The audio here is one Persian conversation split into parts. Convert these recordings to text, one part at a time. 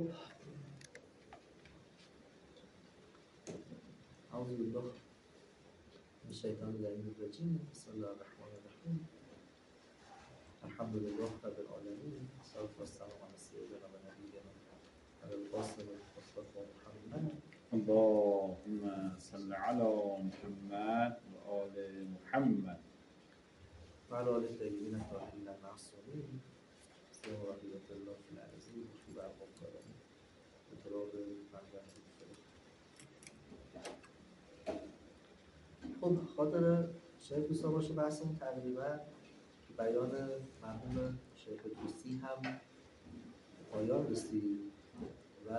أعوذ بالله من الشيطان اللعين الرجيم. بسم الله الرحمن الرحيم. الحمد لله رب العالمين، والصلاة والسلام على سيدنا ونبينا القاسم المصطفى محمد. اللهم صل على محمد وآل محمد وعلى آل الطيبين الطاهرين المعصومين. سلام بقية الله في العزيز وفي بعض الظالمين بتراب مجد. خب خاطر شیخ دوستا باشه بحثمون تقریبا بیان مرحوم شیخ طوسی هم پایان رسید و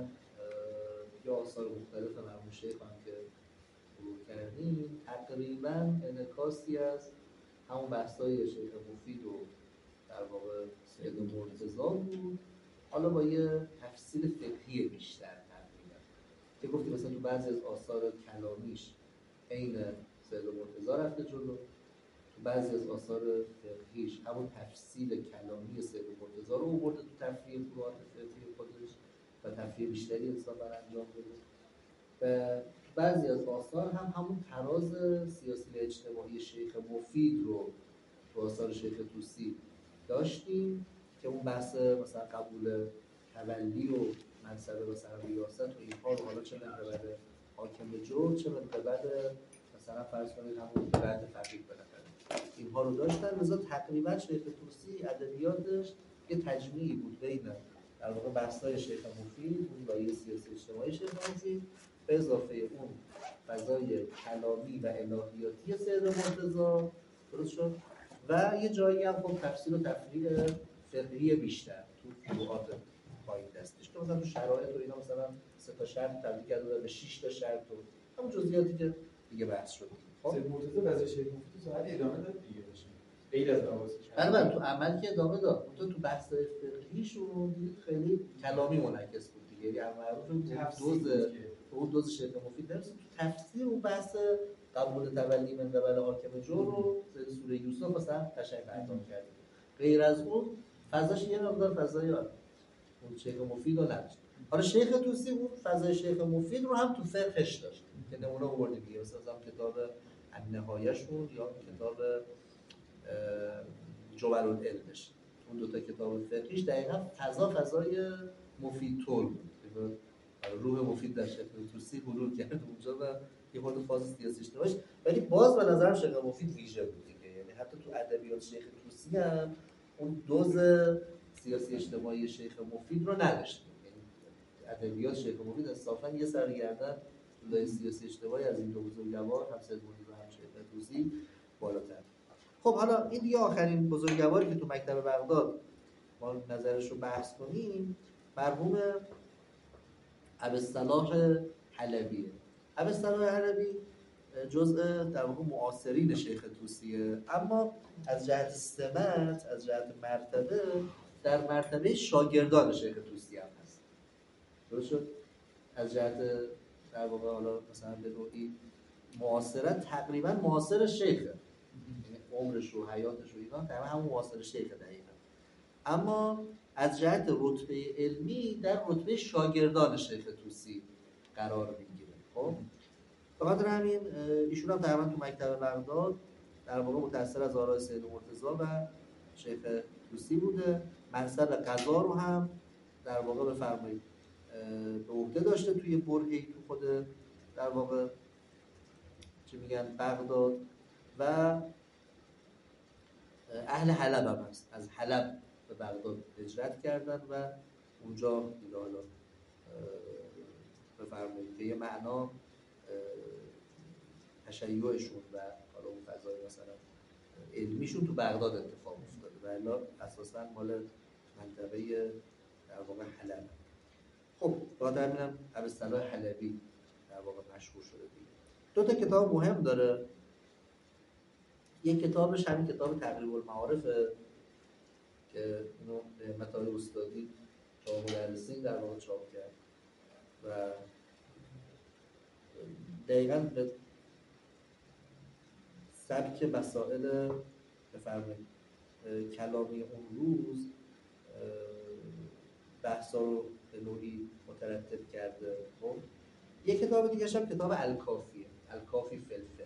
یه آثار مختلف مرحوم شیخ هم که مرور کردیم تقریبا انعکاسی از همون بحثای شیخ مفید و در واقع سید مرتضی بود، حالا با یه تفصیل فقهی بیشتر تقریبا که گفتیم مثلا تو بعضی از آثار کلامیش عین سید مرتضی رفته جلو، تو بعضی از آثار فقهیش همون تفصیل کلامی سید مرتضی رو آورده تو تفریع فروعات فقهی خودش و تفریع بیشتری انصافا انجام بده. و بعضی از آثار هم همون تراز سیاسی و اجتماعی شیخ مفید رو تو آثار شیخ طوسی داشتیم که اون بحث مثلا قبول تولی و منصب مثلا ریاست و اینها رو حالا چه من قبل حاکم جور چه من قبل مثلا فرض کنید همون بعد فقیه بالاخره اینها رو داشتن. لذا تقریبا شیخ طوسی ادبیاتش یه تجمیعی بود بین در واقع بحث‌های شیخ مفید، اون لایه سیاسی اجتماعی شیخ مفید به اضافه اون فضای کلامی و الهیاتی سید مرتضی، درست شد؟ و یه جایی هم خب تفسیر و تفریع فقهی بیشتر تو فروعات پایین دستش که مثلا تو شرایط و اینا مثلا 3 تا شرط تبدیل کرده به 6 تا شرط و همون جزئیاتی که دیگه بحث شد. سید مرتضی واسه شیخ مفید ساعت ادامه داد دیگه باشه. غیر از مواضیع. البته تو عمل که ادامه داد. اون تو بحث فقهیشون دیدید خیلی کلامی منعکس بود دیگه. یعنی معروف اون دوز شیخ مفید نمیشه تو تفسیر اون بحث قبول تولی من قبل حاکم جور رو سوره یوسف مثلا قشنگ بیان کرده. غیر از اون فضاش یه مقدار فضای اون شیخ مفید رو نداشت. حالا شیخ طوسی اون فضای شیخ مفید رو هم تو فقهش داشت که نمونه آوردیم دیگه، مثلا کتاب النهایه‌شون یا کتاب جبل العلمش، اون دو تا کتاب فقهیش دقیقاً فضای مفید طور بود. روح مفید در شیخ طوسی حلول کرد اونجا و یه خورده فاز سیاسی اجتماعیش، ولی باز به نظرم شیخ مفید ویژه بود دیگه. یعنی حتی تو ادبیات شیخ طوسی هم اون دوز سیاسی اجتماعی شیخ مفید رو نداشت. یعنی ادبیات شیخ مفید انصافا یه سرگردن لای سیاسی اجتماعی از این دو بزرگوار هم سید مرتضی و هم شیخ طوسی بالاتر. خب حالا این دیگه آخرین بزرگواری که تو مکتب بغداد ما نظرش رو بحث کنیم مرحوم ابوالصلاح حلبیه. ابوالصلاح حلبی جزء در واقع معاصرین شیخ طوسیه، اما از جهت سمت، از جهت مرتبه در مرتبه شاگردان شیخ طوسی هم هست. درست شد؟ از جهت در واقع حالا مثلا به نوعی معاصرت تقریبا معاصر شیخه، عمرش و حیاتش و اینا تقریبا همون معاصر شیخ دقیقا، اما از جهت رتبه علمی در رتبه شاگردان شیخ طوسی قرار میگیره. خب بخاطر همین ایشون هم تقریبا تو مکتب بغداد در واقع متأثر از آراء سید مرتضی و شیخ طوسی بوده. منصب قضا رو هم در واقع بفرمایید به عهده داشته توی برهه‌ای تو خود در واقع چی میگن بغداد و اهل حلب هم هست، از حلب به بغداد هجرت کردن و اونجا دیگه حالا بفرمایید که یه معنا تشیعشون و حالا اون فضای مثلا علمیشون تو بغداد اتفاق افتاده و الا اساسا مال منطقه در واقع حلب. خب بعد همینم ابوالصلاح حلبی در واقع مشهور شده دیگه. 2 تا کتاب مهم داره. یک کتابش همین کتاب تقریب المعارفه که اینو به متای استادی چاپ مدرسین در واقع چاپ کرد و دقیقاً به سبک مسائل بفرمایید کلامی اون روز بحثا رو به نوعی مترتب کرده. خب یک کتاب دیگه هم کتاب الکافیه، الکافی فی الفقه.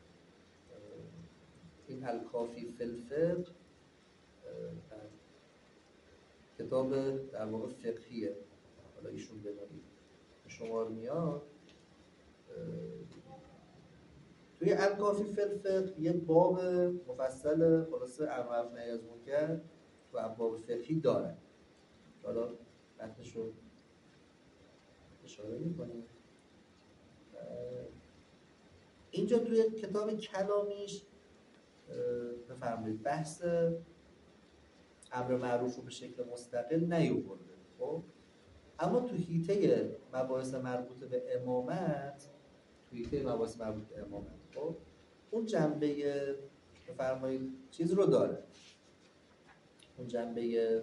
این الکافی فی الفقه کتاب در واقع فقهیه، حالا ایشون به نوعی شمار میاد. توی الکافی فی الفقه یه باب مفصل خلاصه امر معروف نهی از منکر تو ابواب فقهی داره. حالا متنش رو اشاره می‌کنیم. اینجا توی کتاب کلامیش بفرمایید بحث امر معروف رو به شکل مستقل نیاورده. خب اما تو حیطه مباحث مربوط به امامت، خب اون جنبه بفرمایید چیز رو داره، اون جنبه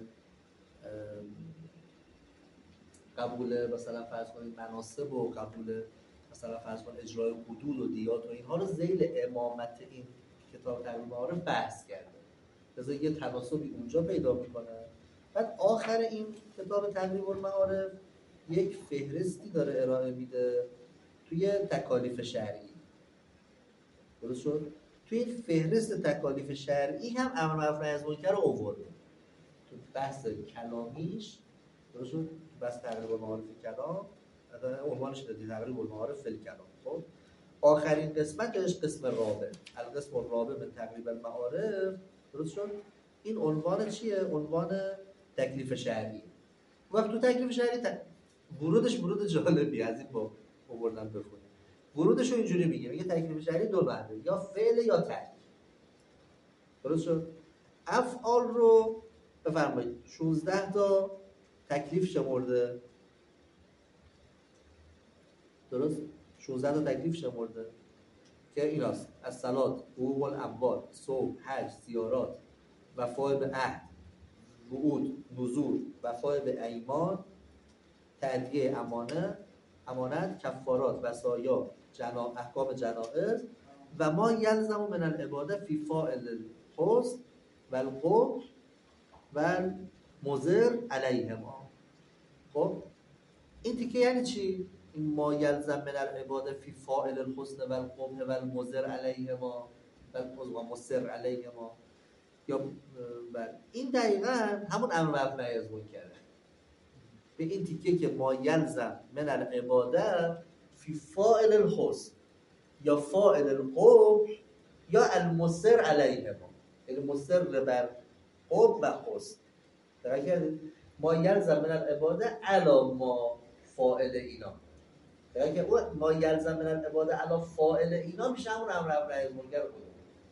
قبول مثلا فرض کنید مناسب و قبول مثلا فرض کنید اجرای حدود و دیات و اینها رو ذیل امامت این کتاب تقریب معارف بحث کرده. لذا یه تناسبی اونجا پیدا میکنه. بعد آخر این کتاب تقریب المعارف یک فهرستی داره ارائه میده توی تکالیف شرعی. درست شد؟ توی این فهرست تکالیف شرعی هم امر معروف نهی از منکر رو آورده. تو بحث کلامیش، درست شد؟ بحث تقریب المعارف کلام، عنوانش دادی تقریب المعارف فی الکلام. خب آخرین قسمتش قسم رابع، القسم الرابع من تقریب المعارف، درست شد؟ این عنوان چیه؟ عنوان تکلیف شرعی. وقت تو تکلیف شرعی ورودش ورود جالبی از این با آوردن بخونیم. ورودش رو اینجوری میگه تکلیف شرعی دو معنی، یا فعل یا ترک. درست شد؟ افعال رو بفرمایید 16 تا تکلیف شمرده. درست؟ 16 تا تکلیف شمرده که ایناست: الصلات، حقوق الاموال، صوم، حج، زیارات، وفای به عهد، وعود، نذور، وفای به ایمان، تأدیه امانت، کفارات، وصایا، احکام جنائز و ما یلزم من العباده فی فاعل الحسن و القبح و المضر علیهما. خب این تیکه یعنی چی؟ این ما یلزم من العباده فی فاعل الحسن و القبح و المضر علیهما و مصر علیهما، یا این دقیقاً همون امر معروف نهی از منکره. به این تیکه که ما یلزم من العباده فی فاعل الحسن یا فاعل القبح یا المصر علیهما، یعنی مصر بر قبح و حسن. درک کردید؟ ما یلزم من العباده علی ما فاعل اینا. درک کردید؟ ما یلزم من العباده علی فاعل اینا میشه همون امر معروف نهی از منکر خودمون.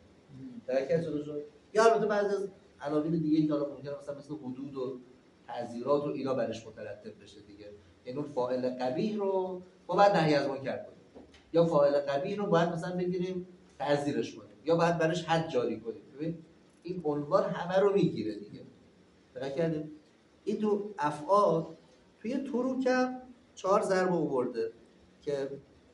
درک کردید؟ یا البته بعضی از عناوین دیگه که حالا ممکنه مثل حدود و تعزیرات و اینا برش مترتب بشه دیگه. یعنی اون فاعل قبیح رو با بعد نهی از منکر کنیم، یا فاعل قبیح رو باید مثلا بگیریم تعزیرش کنیم، یا باید برش حد جاری کنیم. ببین این عنوان همه رو میگیره دیگه. دقت کردید؟ این تو افعال توی تروکم 4 ضرب آورده که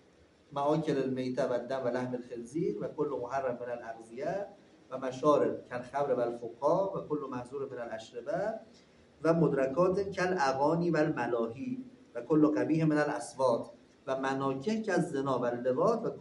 مآکل المیته و الدم و لحم الخنزیر و کل محرم من الاغذیه و مشارب کالخمر و الفقاع و کل محظور من الاشربه و مدرکات کالاغانی و الملاهی و کل قبیح من الاصوات و مناکح کالزنا و اللواط و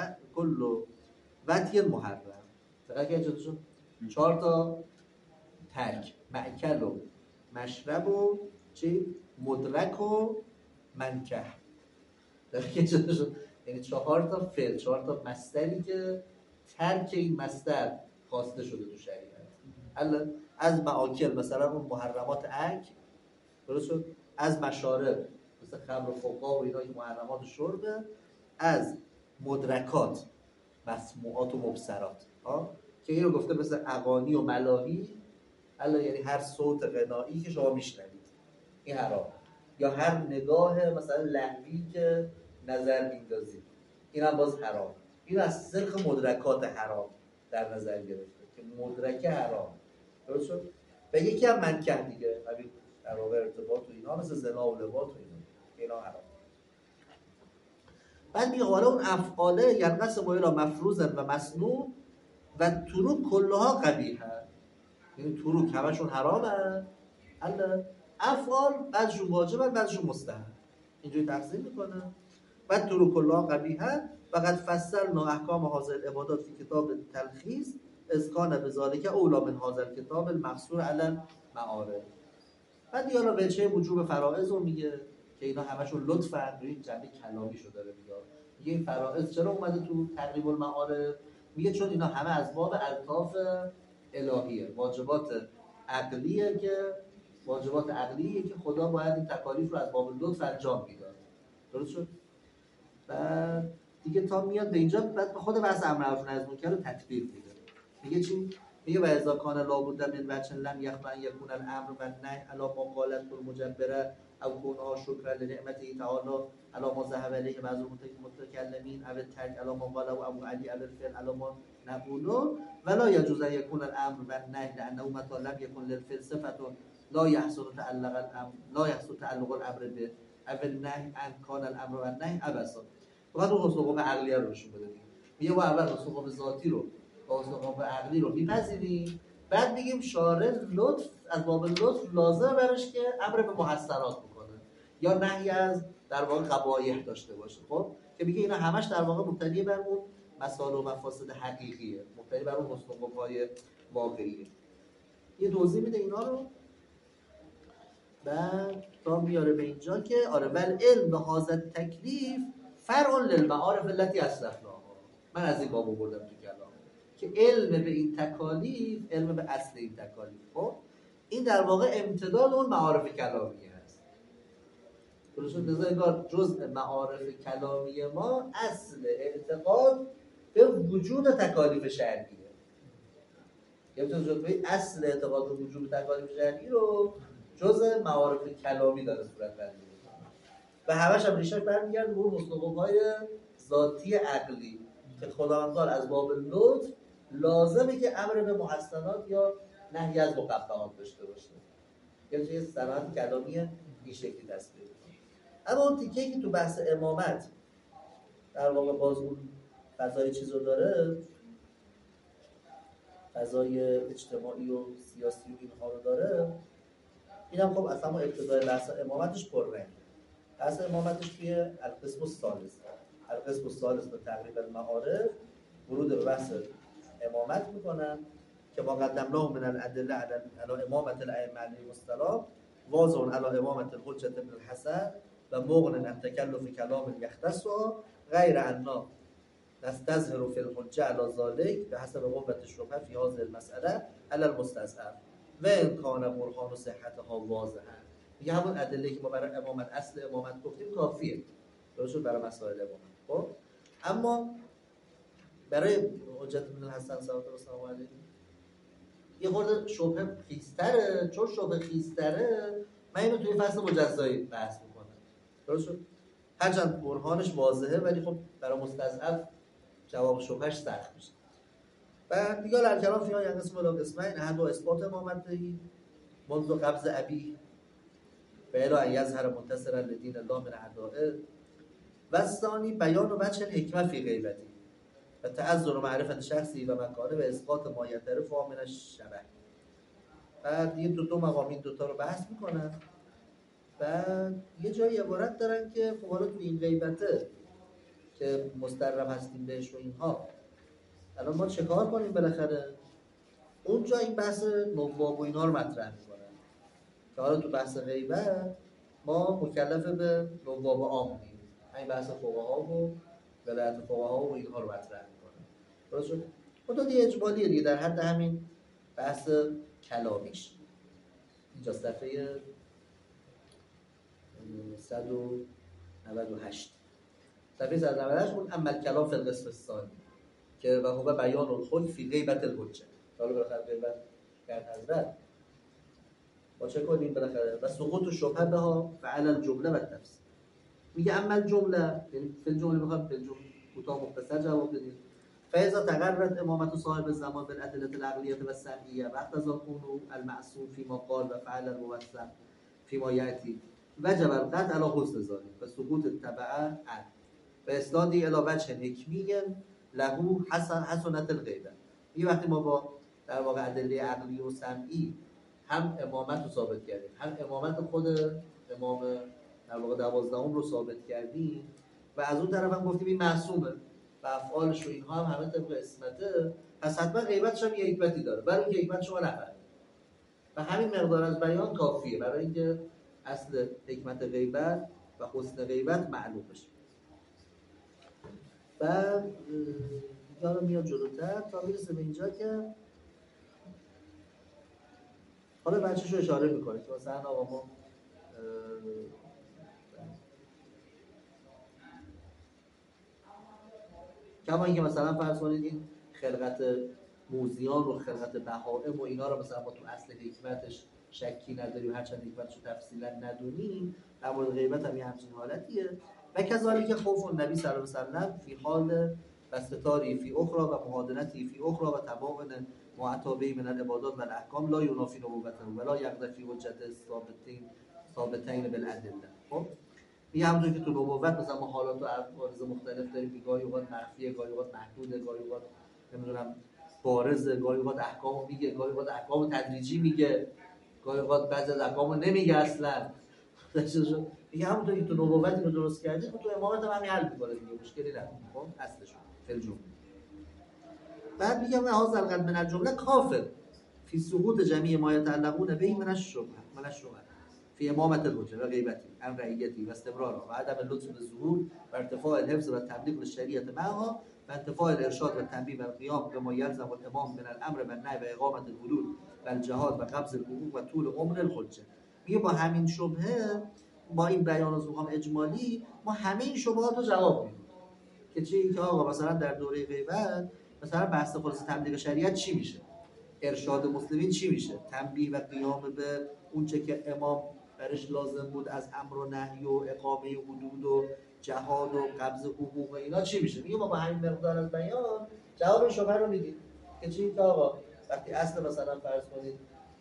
کل وطی محرم. دقیقا که چطور 4 تا ترک، مأکل و مشرب و چی؟ مدرک و منکح. دقیقا چطور؟ یعنی 4 تا فعل، 4 تا مصدری که ترک این مصدر خواسته شده تو شریعت. از مآکل مثلا اون محرمات اکل، درست شد؟ از مشارب مثل خمر و فقاع و اینا که محرمات شربه، از مدرکات مسموعات و مبصرات که اینو گفته مثل اغانی و ملاهی، یعنی هر صوت غنایی که شما میشنوید این حرام، یا هر نگاه مثلا لهوی که نظر میندازید این هم باز حرام. این از سلخ مدرکات حرام در نظر گرفته که مدرک حرام. درست شد؟ و یکی هم منکح دیگه، همین در واقع ارتباط و اینا مثل زنا و لواط و اینا حرام. بعد میگه حالا اون افعاله ینقسم الی مفروض و مسنون و تروک کلها قبیحه. یعنی تروک همشون حرامه، افعال بعضشون واجبن بعضشون مستحب، اینجوری تقسیم میکنه. بعد طرق کلها قبیحه فقط فصلنا احکام حاضر العبادات فی کتاب تلخیص اذ کان بذالک اولا من حاضر کتاب المقصور علی المعارف. بعد دیگه حالا وجه وجوب فرائض رو میگه که اینا همشون لطفاً روی جنبه کلامی شده داره میگه این فرائض چرا اومده تو تقریب المعارف؟ میگه چون اینا همه از باب الطاف الهیه، واجبات عقلیه که خدا باید این تکالیف رو از باب لطف انجام میداد. درست شد؟ بعد دیگه تا میاد به اینجا بعد به خود بحث امر معروف نهی از منکر رو تطبیق میده. میگه چی؟ میگه و اذا کان لابد من وجه لم یخفى ان یکون الامر والنهی علی ما قالت المجبره او کونها شکر لنعمته تعالی علی ما ذهب الیه بعض المتکلمین او الترک علی ما قاله ابو علی او الفعل علی ما نقوله ولا يجوز ان يكون الامر والنهي لانه متى لم يكن للفعل صفه لا يحصل تعلق الامر به او النهی ان کان الامر والنهی عبثا. فقط اون حسن قوه عقلیه رو نشون بده. میگه ما اول حسن قوه ذاتی رو با حسن قوه عقلی رو میپذیریم، بعد میگیم شارع لطف از باب لطف لازمه براش که امر به محسنات بکنه یا نهی از در واقع قبایح داشته باشه. خب که میگه اینا همش در واقع مبتنی بر اون مسائل و مفاسد حقیقیه، مبتنی بر اون حسن قوه‌های واقعیه. یه توضیح میده اینا رو، بعد تا میاره به اینجا که آره ول علم به حاضر تکلیف فرع للمعارف التي اسلفناها. من از این باب آوردم تو کلام که علم به این تکالیف، علم به اصل این تکالیف، خب این در واقع امتداد اون معارف کلامی هست. درست شد؟ انگار جزء معارف کلامی ما اصل اعتقاد به وجود تکالیف شرعیه. یعنی جزء اصل اعتقاد به وجود تکالیف شرعی رو جزء معارف کلامی داره صورت بندی و همش هم ریشش برمیگرده به اون مصطلح‌های ذاتی عقلی که خداوند از باب لطف لازمه که امر به محسنات یا نهی از مقبحات داشته باشه. یعنی یه صنعت کلامی این شکلی تصویر می‌کنه. اما اون تیکه‌ای که تو بحث امامت در واقع باز اون فضای چیز رو داره، فضای اجتماعی و سیاسی و اینها رو داره، اینم خب اصلا ما ابتدای بحث امامتش پررنگه. بحث امامتش توی القسم الثالث به تقریب المعارف ورود به بحث امامت میکنن که ما قدمناه من الادله علی امامت الائمه علیهم السلام واضح علی امامت الحجة ابن الحسن و مغن عن تکلف کلام یختص غیر انا نستظهر فی الحجة علی ذلک به حسب قوة الشبهه فی هذه المسأله علی المستضعف و ان کان برهان صحتها واضحا. میگه همون ادله‌ای که ما برای امامت اصل امامت گفتیم کافیه درست برای مسائل امامت. خب اما برای حجت ابن الحسن صلوات الله علیه یه خورده شبهه خیستره، چون شبهه خیستره من اینو توی فصل مجزایی بحث میکنم. درست شد؟ هرچند برهانش واضحه ولی خب برای مستضعف جواب شبهش سخت میشه. بعد دیگه الکلام فیها ینقسم الی قسمین احد اثبات امامتی منذ قبض ابی و الی ان یظهر منتصرا لدین الله من اعدائه و الثانی بیان وجه الحکمه فی غیبتی و تعذر معرفت شخصی و مکانه و اثبات ما یعترف من الشبه. بعد یه دو مقام این دوتا رو بحث میکنن. بعد یه جایی عبارت دارن که خب حالا تو این غیبته که مسترب هستیم بهش و اینها الان ما چه کار کنیم بالاخره؟ اونجا این بحث نواب و اینها رو مطرح میکنن که حالا تو بحث غیبت ما مکلف به نواب عامیم، این بحث فقها و ولایت فقها و اینها رو مطرح میکنن. درست شد؟ خود دیگه اجمالیه دیگه در حد همین بحث کلامیش. اینجا صفحه 198 صفحه 198 اون عمل کلام فی القسم الثانی که و هو بیان الخلق فی غیبت الحجه. حالا بالاخره غیبت کرد حضرت با چه کنیم بالاخره و سقوط الشبهه بها فعل الجمله و التفسیر. میگه عمل جمله یعنی فی الجمله میخوام فی الجمله کوتاه مختصر جواب بدیم. فاذا تقررت امامت صاحب الزمان بالادله العقلیه و السمعیه و اقتضى كونه المعصوم فيما قال و فعل الموثق فيما یاتی وجب القطع على حسن ذلك و سقوط التبعه عن و اسنادی الی وجه حکمی له حسنت الغیبه. یه وقتی ما با در واقع ادله عقلی و سمعی هم امامت رو ثابت کردیم، هم امامت خود امام در واقع 12 رو ثابت کردیم و از اون طرف هم گفتیم این معصومه و افعالش و اینها هم همه طبق اسمته، پس حتما غیبتش هم یه حکمتی داره، برای اینکه حکمت شما نفهمید و همین مقدار از بیان کافیه برای اینکه اصل حکمت غیبت و حسن غیبت معلوم بشه. بعد دیگه رو میاد جلوتر تا میرسه به اینجا که حالا بچه‌ش رو اشاره میکنه که مثلا آقا ما کما اینکه مثلا فرض کنید این خلقت موذیان و خلقت بهائم و اینا رو مثلا ما تو اصل حکمتش شکی نداریم، هرچند حکمتش رو تفصیلا ندونیم، در مورد غیبت هم یه همچین حالتیه. و کذالک خوف النبی صلی الله علیه و سلم فی حال واستتاری فی اخرى و محادنتی فی اخرى و تباین معتابه من العبادات و الاحکام لا ینافی نبوته ولا یقضی فی حجت ثابتین بالادله. خب این همونطور که تو نبوت مثلا ما حالات و عوارض مختلف داریم که گاهی اوقات مخفیه، گاهی اوقات محدوده، گاهی اوقات نمیدونم بارزه، گاهی اوقات احکامو میگه، گاهی اوقات احکامو تدریجی میگه، گاهی اوقات بعضی از احکامو نمیگه اصلا. دیگه همونطور که تو نبوت اینو درست کردی تو امامت هم همین حل میکنه دیگه، مشکلی نداره. خب اصلش فل جمله. بعد میگم هذا القلب من الجمله کافر فی سقوط جميع ما يتعلقون به من الشبهه في امامه الحجه و غیبتی عن رعیتی و استمرارها و عدم اللطف بالظهور و ارتفاع الحفظ و تبلیغ للشریعه معها و انتفاع الارشاد و التنبیه و القیام بما يلزم الامام من الامر والنهي و اقامه الحدود و الجهاد و قبض الحقوق و طول عمر الحجه. میگه با همین شبهه، با این بیان از مقام اجمالی ما همه این شبهات رو جواب میدیم که چی؟ که آقا مثلا در دوره غیبت مثلا بحث خلاص تبلیغ شریعت چی میشه، ارشاد مسلمین چی میشه، تنبیه و قیام به اون چه که امام برش لازم بود از امر و نهی و اقامه حدود و جهاد و قبض حقوق و اینا چی میشه. میگه ما با همین مقدار از بیان جواب شبهه رو میدیم که چی؟ که آقا وقتی اصل مثلا فرض کنید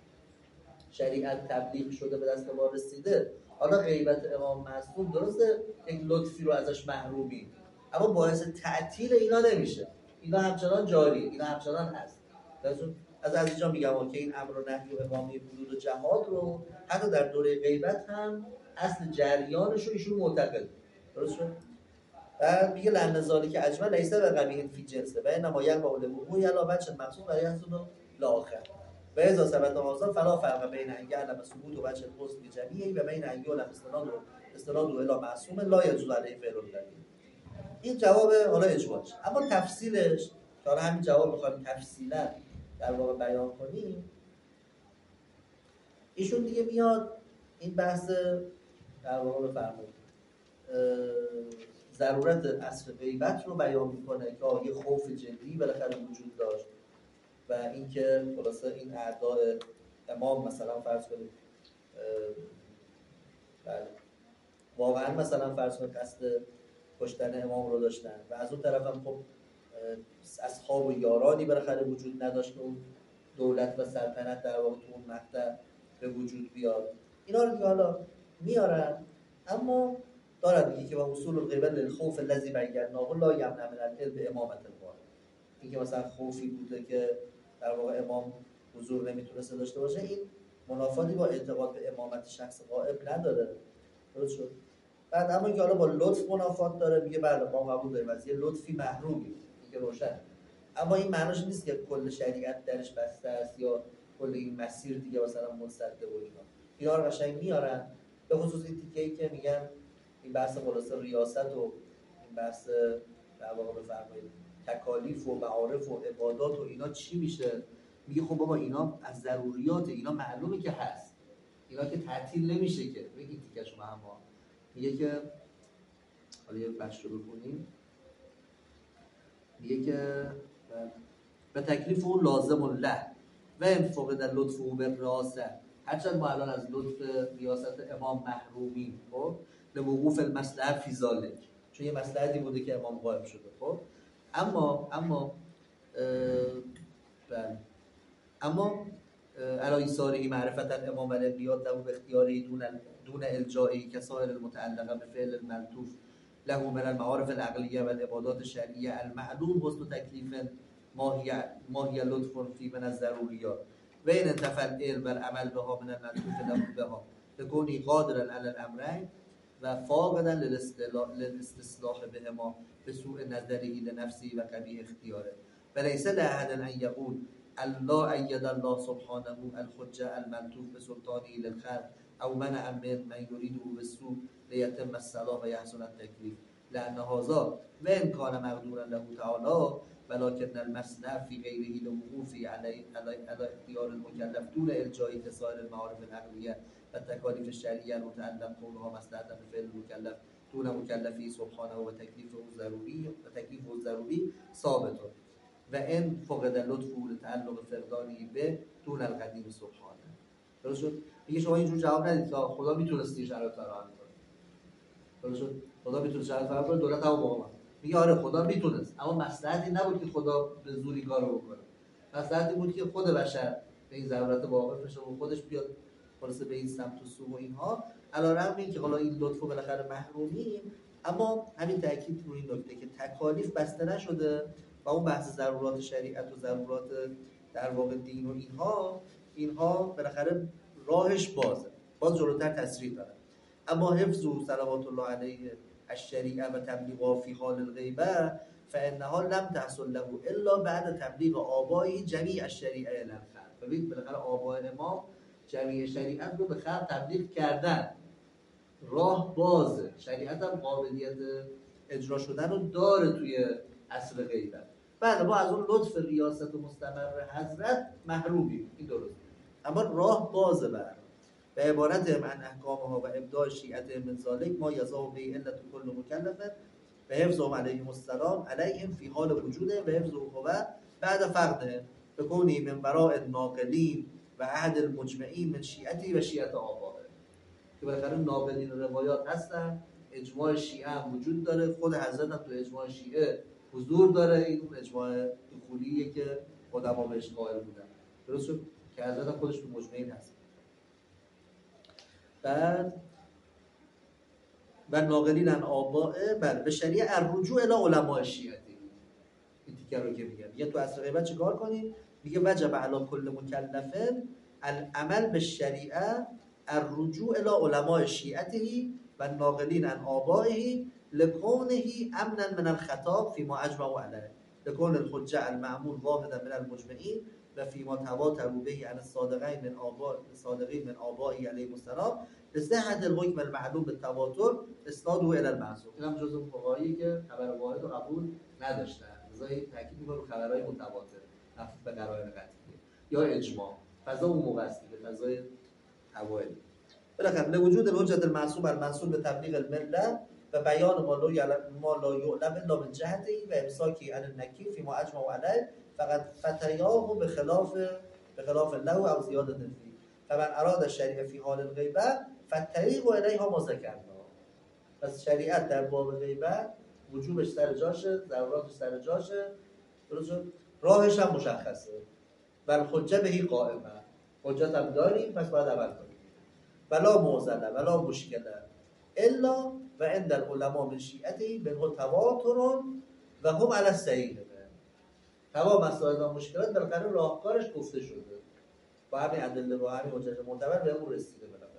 شریعت تبلیغ شده به دست ما رسیده، حالا غیبت امام معصوم درسته یک لطفی رو ازش محرومی، اما باعث تعطیل اینا نمیشه، اینا همچنان جاریه، اینا همچنان هست. از اینجا میگم که این امر و نهی و اقامه حدود و جهاد رو حتی در دوره غیبت هم اصل جریانش رو ایشون معتقد. درست شد؟ بعد میگه لعن ذالک اجمل لیس بقبیح فی جنسه و انما یقع الوقوع علی وجه مقصود و یحصل لاخر و اذا ثبت هذا فلا فرق بین ان يعلم ثبوت وجه الحسن جميعی و بین ان يعلم استناد الی معصوم لا يجوز علیه فعل الدلیل. این جواب حالا اجمالش، اما تفصیلش که حالا همین جواب بخوایم تفصیلا در واقع بیان کنیم، ایشون دیگه میاد این بحث در واقع بفرمایید ضرورت اصل غیبت رو بیان میکنه که یه خوف جدی بالاخره وجود داشت و اینکه خلاصه این اعداء امام مثلا فرض کنید بله واقعا مثلا فرض کنید قصد کشتن امام رو داشتن و از اون طرف هم خب اصحاب و یارانی بالاخره وجود نداشت که اون دولت و سلطنت در واقع تو اون مقطع به وجود بیاد. اینا رو دیگه حالا میارن، اما دارد میگه که با اصول الغیبت للخوف الذی بیاناه لا یمنع من العلم امامت القائم. اینکه مثلا خوفی بوده که در واقع امام حضور نمیتونسته داشته باشه، این منافاتی با اعتقاد به امامت شخص غائب نداره. درست شد؟ بعد اما اینکه حالا با لطف منافات داره، میگه بله ما قبول داریم از یه لطفی محرومی، که روشن، اما این معناش نیست که کل شریعت درش بسته است یا کل این مسیر دیگه مثلا مصدق و اینا رو قشنگ میارن. به خصوص این تیکه‌ای که میگن این بحث خلاصه ریاست و این بحث در واقع بفرمایید تکالیف و معارف و عبادات و اینا چی میشه، میگه خب بابا اینا از ضروریات، اینا معلومه که هست، اینا که تعطیل نمیشه که. بگید تیکه شما هم میگه که حالا یه بخش رو بکنیم، میگه که به تکلیف او لازم له و انفقد لطف او به راسه، هرچند ما الان از لطف ریاست امام محرومیم، خب لوقوف المصلحه فی ذلک، چون یه مصلحتی بوده که امام غائب شده. خب اما علی ایثاره معرفت الامام و الانقیاد له به اختیاره دون الجایی که سایر المتعلقه به فعل الملطوف له من المعارف العقلیه و العبادات الشرعیه المعلوم حسن تکلیف ماهی لطف فی من الضروریات. و این انتفع العلم و العمل بها من الملطوف له بها لکونی قادرا علی الامرین و فاقدا للاستصلاح بهما به سوء نظره لنفسی و قبیح اختیاره و لیس لاحد ان یقول الله اید الله سبحانه الحجه الملطوف بسلطانه للخلق او منع من یریده بالسوء لیتم الصلاح و یحسن التکلیف لان هذا و ان کان مقدورا له تعالی ولكن المصنع في غيره لوقوف على اختيار المكلف دون الجاء كسائر المعارف العقليه والتكاليف الشرعيه المتعلق كونها مصلحه بفعل المكلف دون مكلفه سبحانه وتكليفه الضروري ثابت وان فقد لطفه لتعلق فقدانه به دون القديم سبحانه. درست شد؟ میگه شما اینجور جواب ندید که خدا میتونستی شرایط رو حل کنه. درست شد؟ خدا میتونه شرایط رو حل کنه، دولت هم با میگه آره خدا میتونست، اما مصلحتی نبود که خدا به زوری کارو بکنه. مصلحتی بود که خود بشر به این ضرورت واقف بشه و خودش بیاد خلاصه به این سمت و سو و اینها. علیرغم اینکه حالا این لطف و بالاخره محرومیم، اما همین تاکید روی این نکته که تکالیف بسته نشده و اون بحث ضرورات شریعت و ضرورات در واقع دین و اینها بالاخره راهش بازه، باز جلوتر تصریح داره. اما حفظ و صلوات الله علیه الشریعه و تبلیغها فی حال الغیبه فانها لم تحصل له الا بعد تبلیغ آبائه جمیع الشریعه الی الخلق. ببین بالاخره آبای امام جمیع شریعت رو به خلق تبلیغ کردن، راه بازه، شریعت هم قابلیت اجرا شدن رو داره توی عصر غیبت. بعد ما از اون لطف ریاست و مستمر حضرت محرومیم، این درست، اما راه بازه بر به عبارت من احکامها و ابداع شیعت من ذالک ما یزاو به علت کل مکلف و حفظهم علیهم السلام علیهم فی حال وجوده و حفظه هو بعد فقده بکونی من براء الناقلین و عهد المجمعین من شیعتی و شیعت آبائه. که بالاخره ناقلین روایات هستن، اجماع شیعه هم وجود داره، خود حضرت هم تو اجماع شیعه حضور داره، این اون اجماع دخولیه که قدما بهش قائل بودن. درست شد که حضرت هم خودش تو مجمعین هست. بعد و ناقلین عن آبائه بله به شریعه الرجوع الی علماء شیعتی. این تیکه رو که میگه تو عصر غیبت چیکار کنیم؟ میگه وجب علی کل مکلف العمل بالشریعه الرجوع الی علماء شیعته و ناقلین عن آبائه لکونه امنا من الخطا فيما اجمعوا علیه لکون الحجه المعمول واحدا من المجمعین و فيما تواتروا به عن الصادقین من آبائه علیهم السلام لصحة الحکم المعلوم بالتواتر اسناده الى المعصوم. این هم جزء فقهایی که خبر واحد رو قبول نداشتن، لذا تاکید می‌کنه رو خبرهای متواتر مفهوم به قرائن قطعی یا اجماع. فضا اون موقع است که فضای اوایل بالاخره لوجود الحجة المعصوم المنصوب به تبلیغ المله و بیان ما لا یعلم الا من جهته و امساکی عن النکیر فيما اجمعوا علیه فقط فتریاه به خلاف له او زیادت فی فمن اراد الشریعه فی حال الغیبه فالطریق الیها ما ذکرنا. پس شریعت در باب غیبت وجوبش سر جاشه، ضروراتش سر جاشه، درست شد، راهش هم مشخصه. بل حجه بهی قائمه، حجت هم داریم پس باید عمل کنیم. ولا معضله ولا مشکله الا و عند العلماء من شیعته به تواتر و هم علی الصحیح. تمام مسائل و مشکلات بالاخره راهکارش گفته شده با همین ادله و همین حجت معتبر به اون رسیده بالاخره.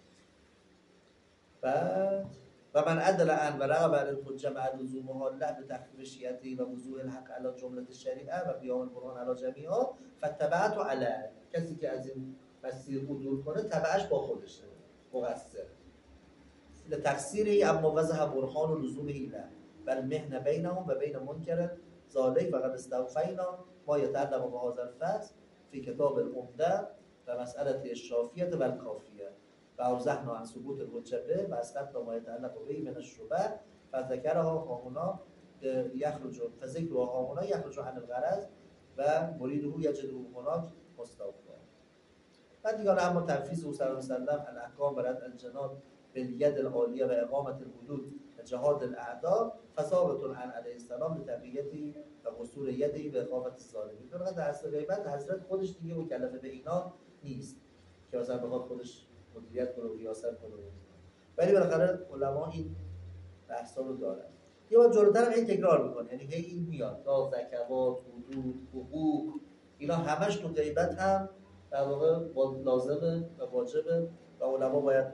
بعد و من عدل عن و رغب عن الحجه مع لزومها له به تخفیف شیعته و وضوح الحق علی جمله الشریعه و قیام القرآن علی جمیعها فاتبعت علیه. کسی که از این مسیر عدول کنه تبعش با خودشه مقصر لتقصیره اما وضح برهان و لزوم ایله بل مهن بینهم و بین منکر ذالک و قد استوفینا ما یتعلق به هذا الفصل فی کتاب العمده و مسئله الشافیه و الکافیه و اوضحنا عن ثبوت الحجه به و اسقطنا ما یتعلق به من الشبه فذکرها هاهنا یخرج عن الغرض و مریده یجده هناک مستوفا. بعد دیگه اما تنفیذ او صلی الله علیه و سلم الاحکام برد الجناب بالید العالیه و اقامت الحدود جهاد الاعداء فثابت عن علیه السلام لتقییتی و قصور یدی به اقامت الظالمین. در عصر غیبت حضرت خودش دیگه مکلف به اینا نیست که مثلا بخواد خودش مدیریت کنه و ریاست کنه، ولی بالاخره علما این بحثا رو دارن. یه بار جلوتر هم این تکرار میکنه، یعنی این میاد تا زکوات، حدود، حقوق، اینا همش تو غیبت هم در واقع لازمه و واجبه و علما باید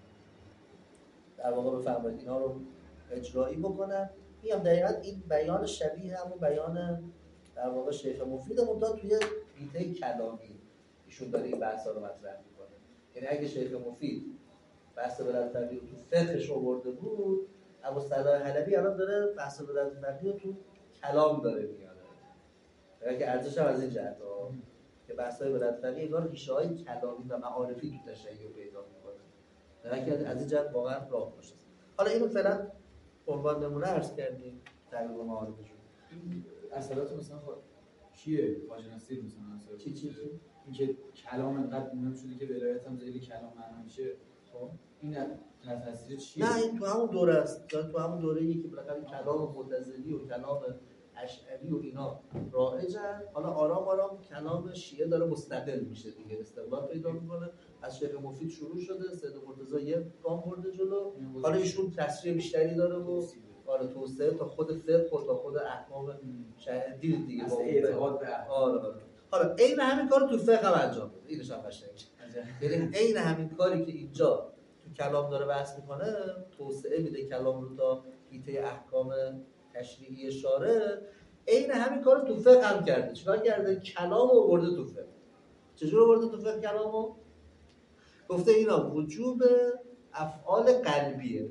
در واقع بفرمایید اینا رو اجرایی بکنن. میگم دقیقاً این بیان شبیه همون بیان در واقع شیخ مفید منتها توی بیته کلامی ایشون داره این بحثا رو مطرح میکنه. یعنی اگه شیخ مفید بحث ولایت فقیه رو تو فقهش آورده بود، ابوالصلاح حلبی الان داره بحث ولایت فقیه رو تو کلام داره میاره. که ارزش هم از این جهت که بحث‌های ولایت فقیه انگار ریشه‌های کلامی و معارفی تو تشیع پیدا میکنه. که از این جهت واقعا راه باشه. حالا اینو فعلا عنوان نمونه عرض کردیم تقریبا معارفشون. این اصالات مثلا چیه؟ خواجه نصیر مثلا اصالات چی؟ اینکه کلام انقدر مهم شده که ولایت هم زیر کلام معنا میشه. خب این تحت تاثیر چیه؟ نه این تو همون دوره است. تو همون دوره‌ای که بالاخره کلام معتزلی و کلام اشعری و اینا رایجن. حالا آرام آرام کلام شیعه داره مستقل میشه دیگه، استقلال پیدا میکنه. از شیخ مفید شروع شده، سید مرتضی یه گام برده جلو. حالا ایشون تسریع بیشتری داره و آره توسعه تا خود فقه و تا خود احکام شرعی دیگه با اعتقاد به آره. حالا عین همین کارو تو فقه هم انجام بده. اینش هم قشنگه. یعنی عین همین کاری که اینجا تو کلام داره بحث میکنه، توسعه میده کلام رو تا حیطه احکام تشریعی شارع، عین همین کارو تو فقه هم کرده. چیکار کرده؟ کلام رو آورده تو فقه. چجور آورده تو فقه کلامو؟ گفته اینا وجوب افعال قلبیه.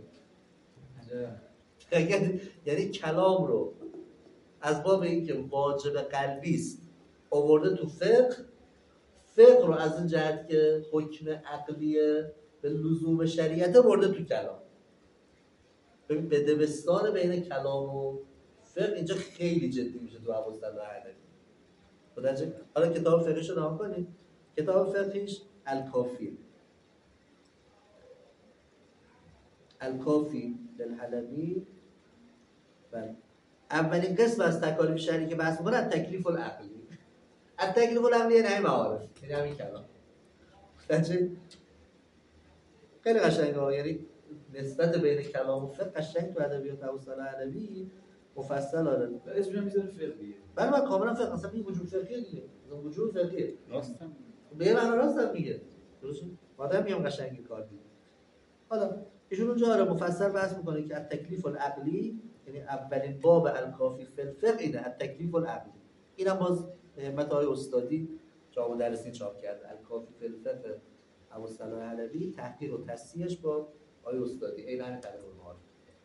یعنی کلام رو از باب اینکه واجب قلبی است آورده تو فقه. فقه رو از این جهت که حکم عقلیه به لزوم شریعت برده تو کلام. ببین به دبستان بین کلام و فقه اینجا خیلی جدی میشه تو ابوالصلاح حلبی. حالا کتاب فقهش رو نام کنید. کتاب فقهش الکافی للحلبی. بله اولین قسم از تکالیف شرعی که بحث می‌کنه تکلیف العقلی. التکلیف العقلی یعنی همین معارف، یعنی همین کلام. خیلی قشنگه. یعنی نسبت بین کلام و فقه قشنگ تو ادبیات ابوالصلاح حلبی مفصل داره. اسمش میذاره فقهیه. بله من کاملا فقه اصلا این وجود فقهیه دیگه. وجود فقهیه. راستم. به معنی راستم میگه. درسته؟ آدم میگم قشنگی کار دیگه. حالا ایشون اونجا آره مفصل بحث میکنه که التکلیف العقلی، یعنی اولین باب الکافی فی الفقه اینه، التکلیف العقلی. اینم باز همت آقای استادی جامع درسی چاپ کرده. الکافی فی الفقه ابوالصلاح حلبی، تحقیق و تصحیحش با آقای استادی. این همین طریق المعارف.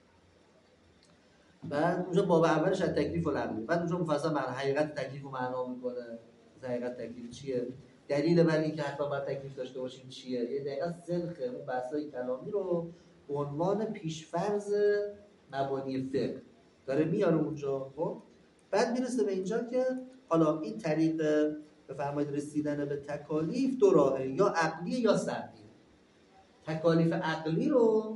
بعد اونجا باب اولش التکلیف العقلی. بعد اونجا مفصل معنی حقیقت تکلیف رو معنا میکنه. حقیقت تکلیف چیه؟ دلیل بر اینکه حتما باید تکلیف داشته باشیم چیه؟ یه دقیقاً سنخه اون بحث‌های کلامی رو به عنوان پیش‌فرض مبانی فقه داره میاره اونجا. خب بعد میرسه به اینجا که حالا این طریق بفرمایید رسیدن به تکالیف دو راهه، یا عقلی یا سمعی. تکالیف عقلی رو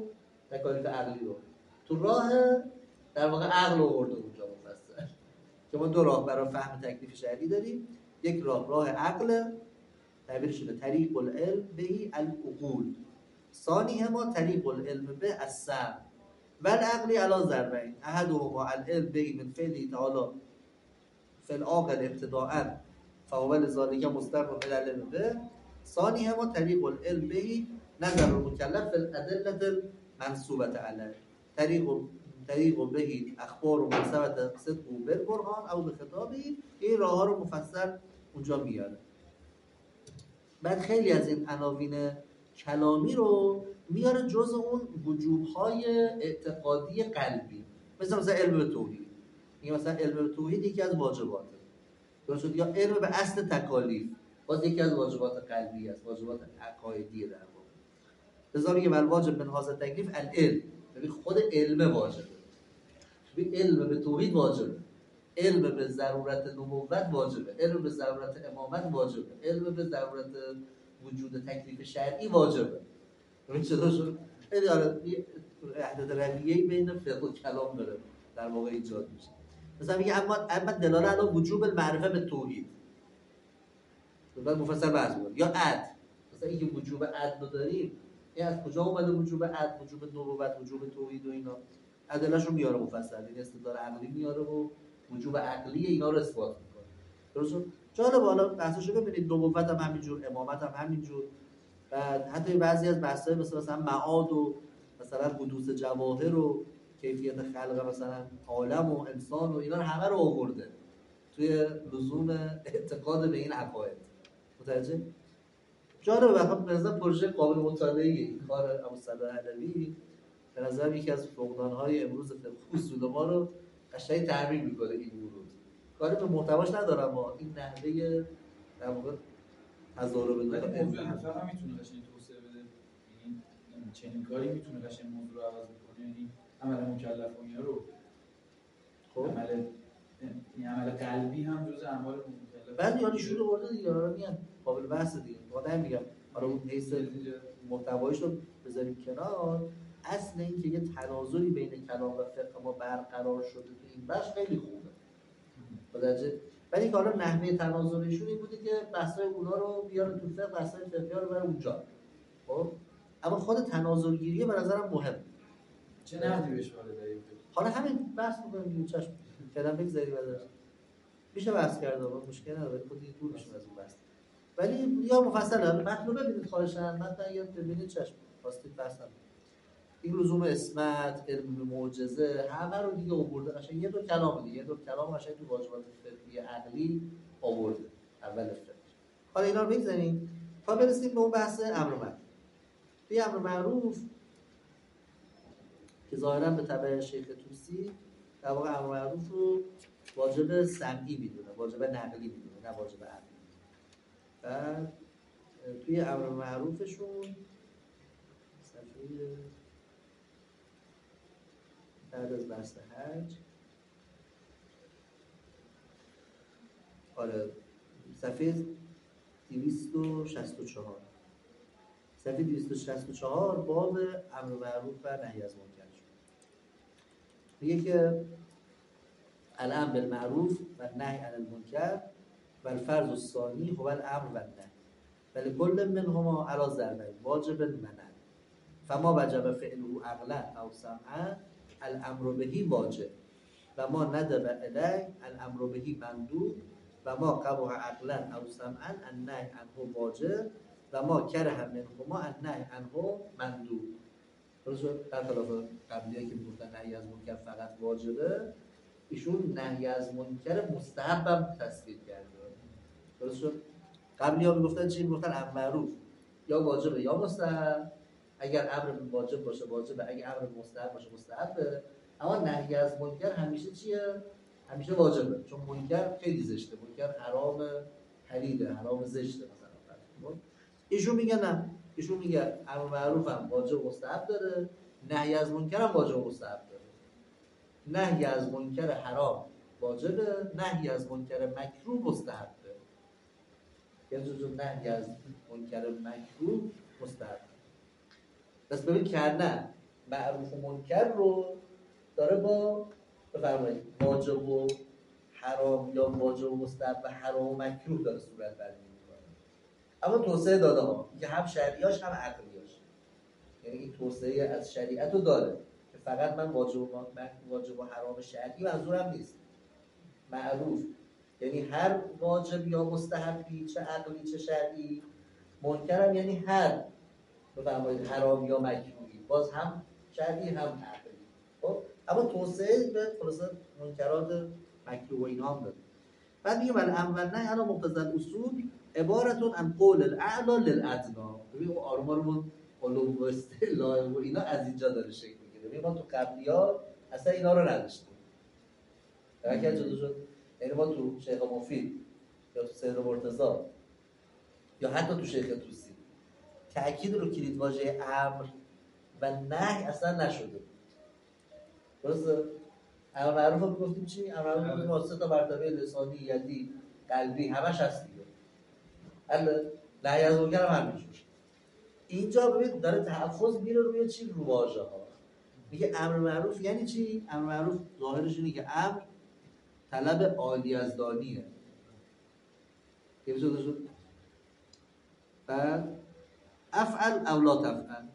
تو راه در واقع عقل آورده اونجا مفصل که ما دو راه برای فهم تکلیف شرعی داریم. یک راه عقل، تعبیر شده طریق العلم بهی العقول. ثانیهما طریق العلم به السمع و العقل علی ضربین. احدهما العلم بهی من فعله تعالی فی العاقل ابتداء فهو لذلک مستقر من العلم به. ثانیهما طریق العلم بهی نظر المکلف فی الادله المنصوبه علیه. طریق بهی اخبار و منصبت صدق و بالبرهان او به خطابی. این راه ها رو مفصل اونجا میاره. بعد خیلی از این عناوین کلامی رو میاره جز اون وجوب‌های اعتقادی قلبی، مثلا علم به توحید. این مثلا علم به توحید یکی از واجباته، درست؟ یا علم به اصل تکالیف باز یکی از واجبات قلبی است، واجبات عقایدی در واقع. لذا میگه الواجب من هذا تکلیف العلم. ببین خود علم واجبه. ببین علم به توحید واجبه، علم به ضرورت نبوت واجبه، علم به ضرورت امامت واجبه، علم به ضرورت وجود تکلیف شرعی واجبه. ببین چطور شد؟ خیلی وحدت رویه‌ای بین فقه و کلام داره در واقع ایجاد میشه. مثلا میگه اما دلاله علی وجوب المعرفه به توحید. بعد مفصل بحث می‌کنه. یا عدل. مثلا اینکه وجوب عدل رو داریم، این از کجا اومده وجوب عدل، وجوب نبوت، وجوب توحید و اینا؟ ادله‌شو میاره مفصل، این استدلال عقلی میاره و وجوب عقلی اینا رو اثبات میکنه. درست شد؟ جالب. حالا بحثشو ببینید، نبوت هم همینجور، امامت هم همینجور. بعد حتی بعضی از بحث‌های مثلا معاد و مثلا حدوث جواهر و کیفیت خلق مثلا عالم و انسان و اینا رو همه رو آورده توی لزوم اعتقاد به این عقاید. متوجه؟ جالبه. واقعا به نظر پروژه قابل مطالعه‌ایه این کار ابوالصلاح علوی. به نظر یکی از فقدان‌های امروز فقه اصول ما رو قشنگ تعمیر می‌کنه این ورود. کاری به محتواش ندارم، اما این نحوه در واقع تضارب ولی دو موضوع انفاق هم میتونه قشنگ توسعه بده. یعنی چنین کاری میتونه قشنگ موضوع رو عوض بکنه. یعنی عمل مکلفانیه رو خب این عمل قلبی هم جزء اعمال مکلفه. بعد یعنی شروع برده دیگه، میگن قابل بحث دیگه. واقعا میگم حالا اون حیث محتوایش رو بذاریم کنار، اصل این که یه تناظری بین کلام و فقه ما برقرار شده تو این بخش خیلی خوبه. متوجه؟ ولی که حالا نحوه تناظرشون این بوده که بحث‌های اونا رو بیاره تو فقه، بحث‌های فقهی رو ببره اونجا. خب اما خود تناظرگیری به نظرم مهمه. چه نقدی بهش وارده؟ حالا همین بحث می‌کنیم دیگه. چشم فعلا بگذاریم ازش. میشه بحث کرد، مشکل نداره، خود دیگه دور میشیم از اون بحث. ولی یا مفصلا متن رو ببینید خواهشاً، متن یا ببینید چشم خواستید بحث هم. این لزوم اسمت، علم معجزه، همه رو دیگه آورده. قشنگ یه دور کلام دیگه، یه دور کلام قشنگ تو واجبات فقهی عقلی آورده اول فقه. حالا اینا رو بگذاریم تا برسیم به اون بحث امر معروف. توی امر معروف که ظاهراً به تبع شیخ طوسی در واقع امر معروف رو واجب سمعی میدونه، واجب نقلی میدونه، نه واجب عقلی. بعد توی امر معروفشون صفحه بعد از بحث حج، آره صفحه 264 صفحه 264 باب امر معروف و نهی از منکر شد. میگه که الامر بالمعروف و نهی عن المنکر و الفرض الثانی هو الامر و النهی ولکل منهما علی ضربین واجب منع فما وجب فعله عقلا او سمعا الامر بهی واجب و ما ندب الیه الامر بهی مندوب و ما قبح عقلا او سمعا النهی عنه واجب و ما کره منهما النهی عنه مندوب. درسته؟ در خلاف قبلیه که میگفتن نهی از منکر فقط واجبه، ایشون نهی از منکر مستحب هم تصویر کرده. درسته؟ قبلی‌ها میگفتن چی؟ میگفتن امر معروف یا واجبه یا مستحب. اگر امر واجب باشه واجبه، اگر امر مستحب باشه مستحبه. اما نهی از منکر همیشه چیه؟ همیشه واجبه، چون منکر خیلی زشته، منکر حرام پلیده، حرام زشته مثلا. ایشون میگه نه، ایشون میگه امر معروف هم واجب مستحب داره، نهی از منکر هم واجب مستحب داره. نهی از منکر حرام واجبه، نهی از منکر مکروه مستحبه. یعنی نهی از منکر مکروه مستحب. پس ببین که نه معروف و منکر رو داره با بفرمایید واجب و حرام یا واجب و مستحب و حرام و مکروه داره صورت بندی میکنه. اما توسعه داده ها که هم شرعیاش هم عقلیاش، یعنی این توسعه از شریعت رو داره که فقط من واجب و حرام شرعی منظورم نیست. معروف یعنی هر واجب یا مستحبی، چه عقلی چه شرعی. منکرم یعنی هر بفرمایید حرام یا مکروهی، باز هم شرعی هم عقلی. خب اما توسعه به خلاصه منکرات مکروه و اینا هم داره. بعد میگه ولی امر نه انا مقتضی الاصول عبارتون عن قول الاعلی للادنی. ببین اون آرمانمون علوم و اصطلاح و اینا از اینجا داره شکل میگیره. ببین ما تو قبلیات اصلا اینا رو نداشتیم. درک جدا شد. یعنی ما تو شیخ مفید یا تو سید مرتضی یا حتی تو شیخ طوسی تأکید رو کلید واژه امر و نهی اصلا نشده. درسته؟ امر معروف رو گفتیم چی؟ امر معروف ما سه تا مرتبه لسانی، یدی، قلبی همش هست دیگه. نهی از منکر هم همینجور. اینجا ببین داره تحفظ میره روی چی؟ رو واژه ها. میگه امر معروف یعنی چی؟ امر معروف ظاهرش اینه که امر طلب عالی از دانیه. که شده شد؟ بعد افعل او لا تفعل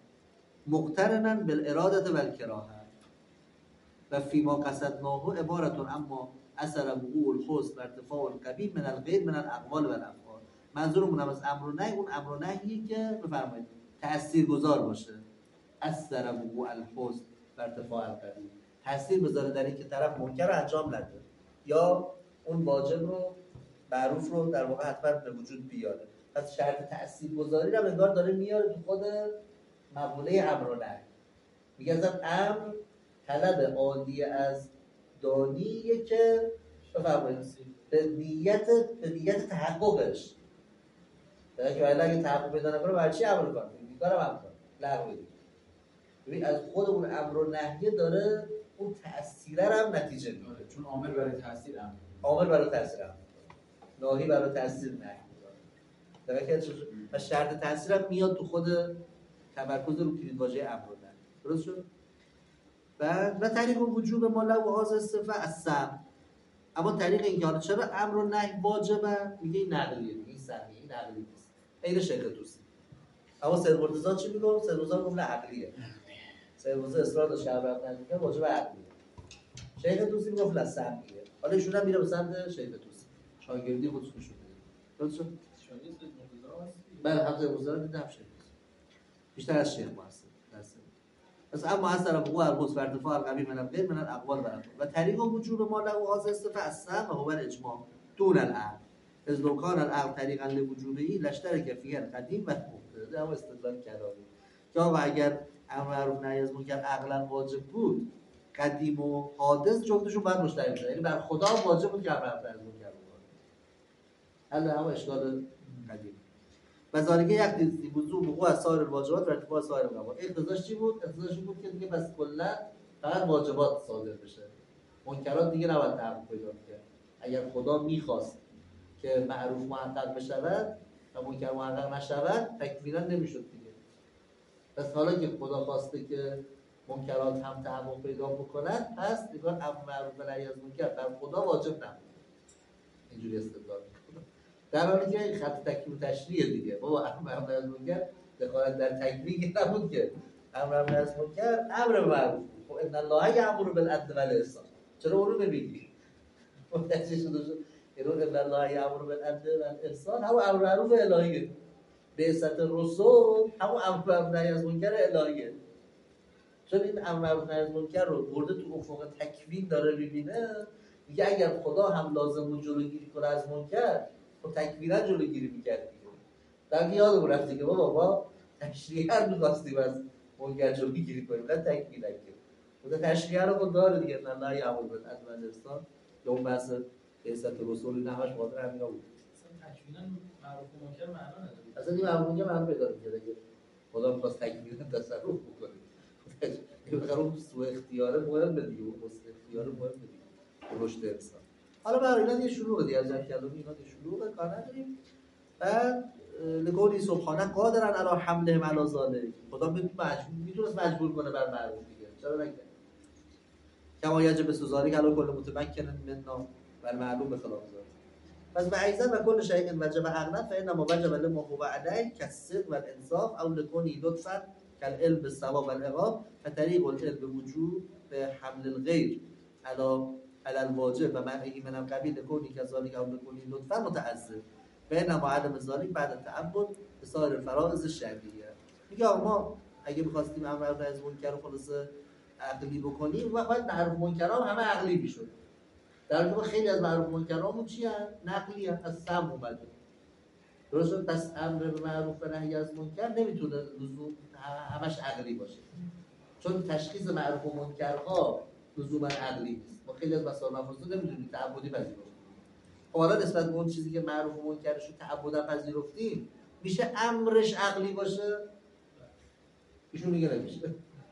مقترنا بالاراده و الکراهه و فیما قصدناه عبارتون اما اثر وقوع الحسن و ارتفاع القبیح من الغیر من الاقوال و الافعال. منظورمون از امر و نهی اون امر و نهیه که بفرمایید تاثیرگذار باشه. اثر وقوع الحسن و ارتفاع القبیح، تاثیر بذاره در اینکه طرف منکر رو انجام نده یا اون واجب رو معروف رو در واقع حتما به وجود بیاره. پس شرط تاثیرگذاری رو انگار داره میاره تو خود مقوله امر و نهی. میگه اصلا امر طلب عالی از دانیه که بفرمایید به نیت تحققش، در که ولی اگه تحقق پیدا نکنه برای چی امر کنه؟ بیکارم امر کنه، لغو دیگه. ببین از خود اون امر و نهیه داره اون تأثیره رو هم نتیجه میده، چون عامل برای تاثیر امر، عامل برای تأثیر امر، ناهی برای تأثیر نهی. در که و شرط تأثیر هم میاد تو خود تمرکز رو کلیدواژه امر و نهی. درست شد؟ و طریق وجوب ما له هذا الصفه السمع. اما طریق این که چرا امر و نهی واجبه؟ میگه این نقلیه، این سمعی، این عقلی نیست. غیر شیخ توسی. اما سید مرتضی چی میگه؟ سید مرتضی میگه نه عقلیه. سید مرتضی اصرار داشت که امر نهی واجب عقلیه. شیخ توسی میگه نه سمعیه. حالا ایشون هم میره به سمت شیخ توسی. شاگردی خودش نشون میده. درست شد؟ شاگرد سید مرتضی است. بله، هم سید مرتضی دیدم شیخ. بیشتر از شیخ ماست. پس اما اثر وقوع الحسن و ارتفاع القبیح من الغیر من الاقوال و الافعال و طریق وجوب ما له هذا الصفه السمع و هو الاجماع دون العقل اذ لو كان العقل طریقا لوجوبه لاشترك فيه القدیم و المبتدع. هم استدلال کلامی که آقا اگر امر معروف نهی از منکر عقلا واجب بود، قدیم و حادث جفتشون باید مشترک بودن، یعنی بر خدا واجب بود که امر معروف نهی از منکر بکنه. حل هم اشکال قدیم و ذالک یقتضی وجوب وقوع سایر الواجبات و ارتفاع سایر القواعد. اقتضاش چی بود؟ اقتضاش این بود که دیگه بس کلا فقط واجبات صادر بشه، منکرات دیگه نباید تحقق پیدا کنه. اگر خدا میخواست که معروف محقق بشود و منکر محقق نشود تکفیرا نمیشد دیگه. پس حالا که خدا خواسته که منکرات هم تحقق پیدا بکنن، پس دیگه امر معروف و نهی از منکر بر خدا واجب نبود. اینجوری استدلال در حالی که خط تکفیر و تشریع دیگه. بابا امر معروف منکر دخالت در تکفیر نبود که امر معروف منکر امر معروف. خب ان الله یامر بالعدل و الاحسان، چرا اون رو نمیگی؟ متوجه شد؟ اینو ان الله یامر بالعدل و الاحسان هم امر معروف الهیه، بعثت رسول هم امر معروف نهی از منکر الهیه. چون این امر معروف نهی از منکر رو برده تو افق تکوین داره میبینه، میگه اگر خدا هم لازم بود جلوگیری کنه از منکر خب تکوینا جلوگیری میکرد دیگه. در یادمون رفته که بابا ما تشریعا می‌خواستیم از منکر جلوگیری کنیم، نه تکوینا که خدا تشریعا رو خود داره دیگه. الله یامر بالعدل و الاحسان که اون بحث بعثت رسول اینا همش خاطر همینا بود. اصلا تکوینا معروف و منکر معنا نداره. اصلا این معروف منکر معنا پیدا می‌کنه دیگه. خدا می‌خواست تکوینا تصرف بکنه. بخاطر اون سوء اختیار مهمه دیگه، اون اختیار مهمه دیگه رشد انسان. حالا برای اینا یه شروع دیگه از کلام اینا یه شروع کار نداریم. بعد لقولی سبحانه قادرن علی حملهم علی ذلک، خدا میتونست مجبور کنه بر معروف دیگه، چرا نکرد؟ کما یجب سوزاری کلا کل متمکن منا بر معلوم به خلاف ذلک. پس به ایزن و کل شیء وجب عقلا فانما وجب لما هو علیه کالصدق والانصاف او لکونی لطفا كالعلم بالصواب والعقاب فطريق العلم بوجوب حمل الغير على الواجب و منعه من القبيل كوني كذلك او لكوني لطفا متعذر بينما عدم ذلك بعد التعبد بسائر الفرائض الشرعیه. میگه ما اگه می‌خواستیم امر معروف نهی از منکر رو خلاص عقلی بکنیم و باید معروف منکرام همه عقلی میشد. در واقع خیلی از معروف منکرامون چی هست؟ نقلی هست، از سم اومده. درسته؟ پس امر معروف و نهی از منکر نمیتونه لزوم همش عقلی باشه، چون تشخیص معروف و منکرها لزوما عقلی نیست. ما خیلی از مسائل مفاسد نمیتونیم تعبدی پذیرفتیم. خب حالا نسبت به اون چیزی که معروف و منکرش رو تعبدا پذیرفتیم میشه امرش عقلی باشه؟ ایشون میگه نمیشه.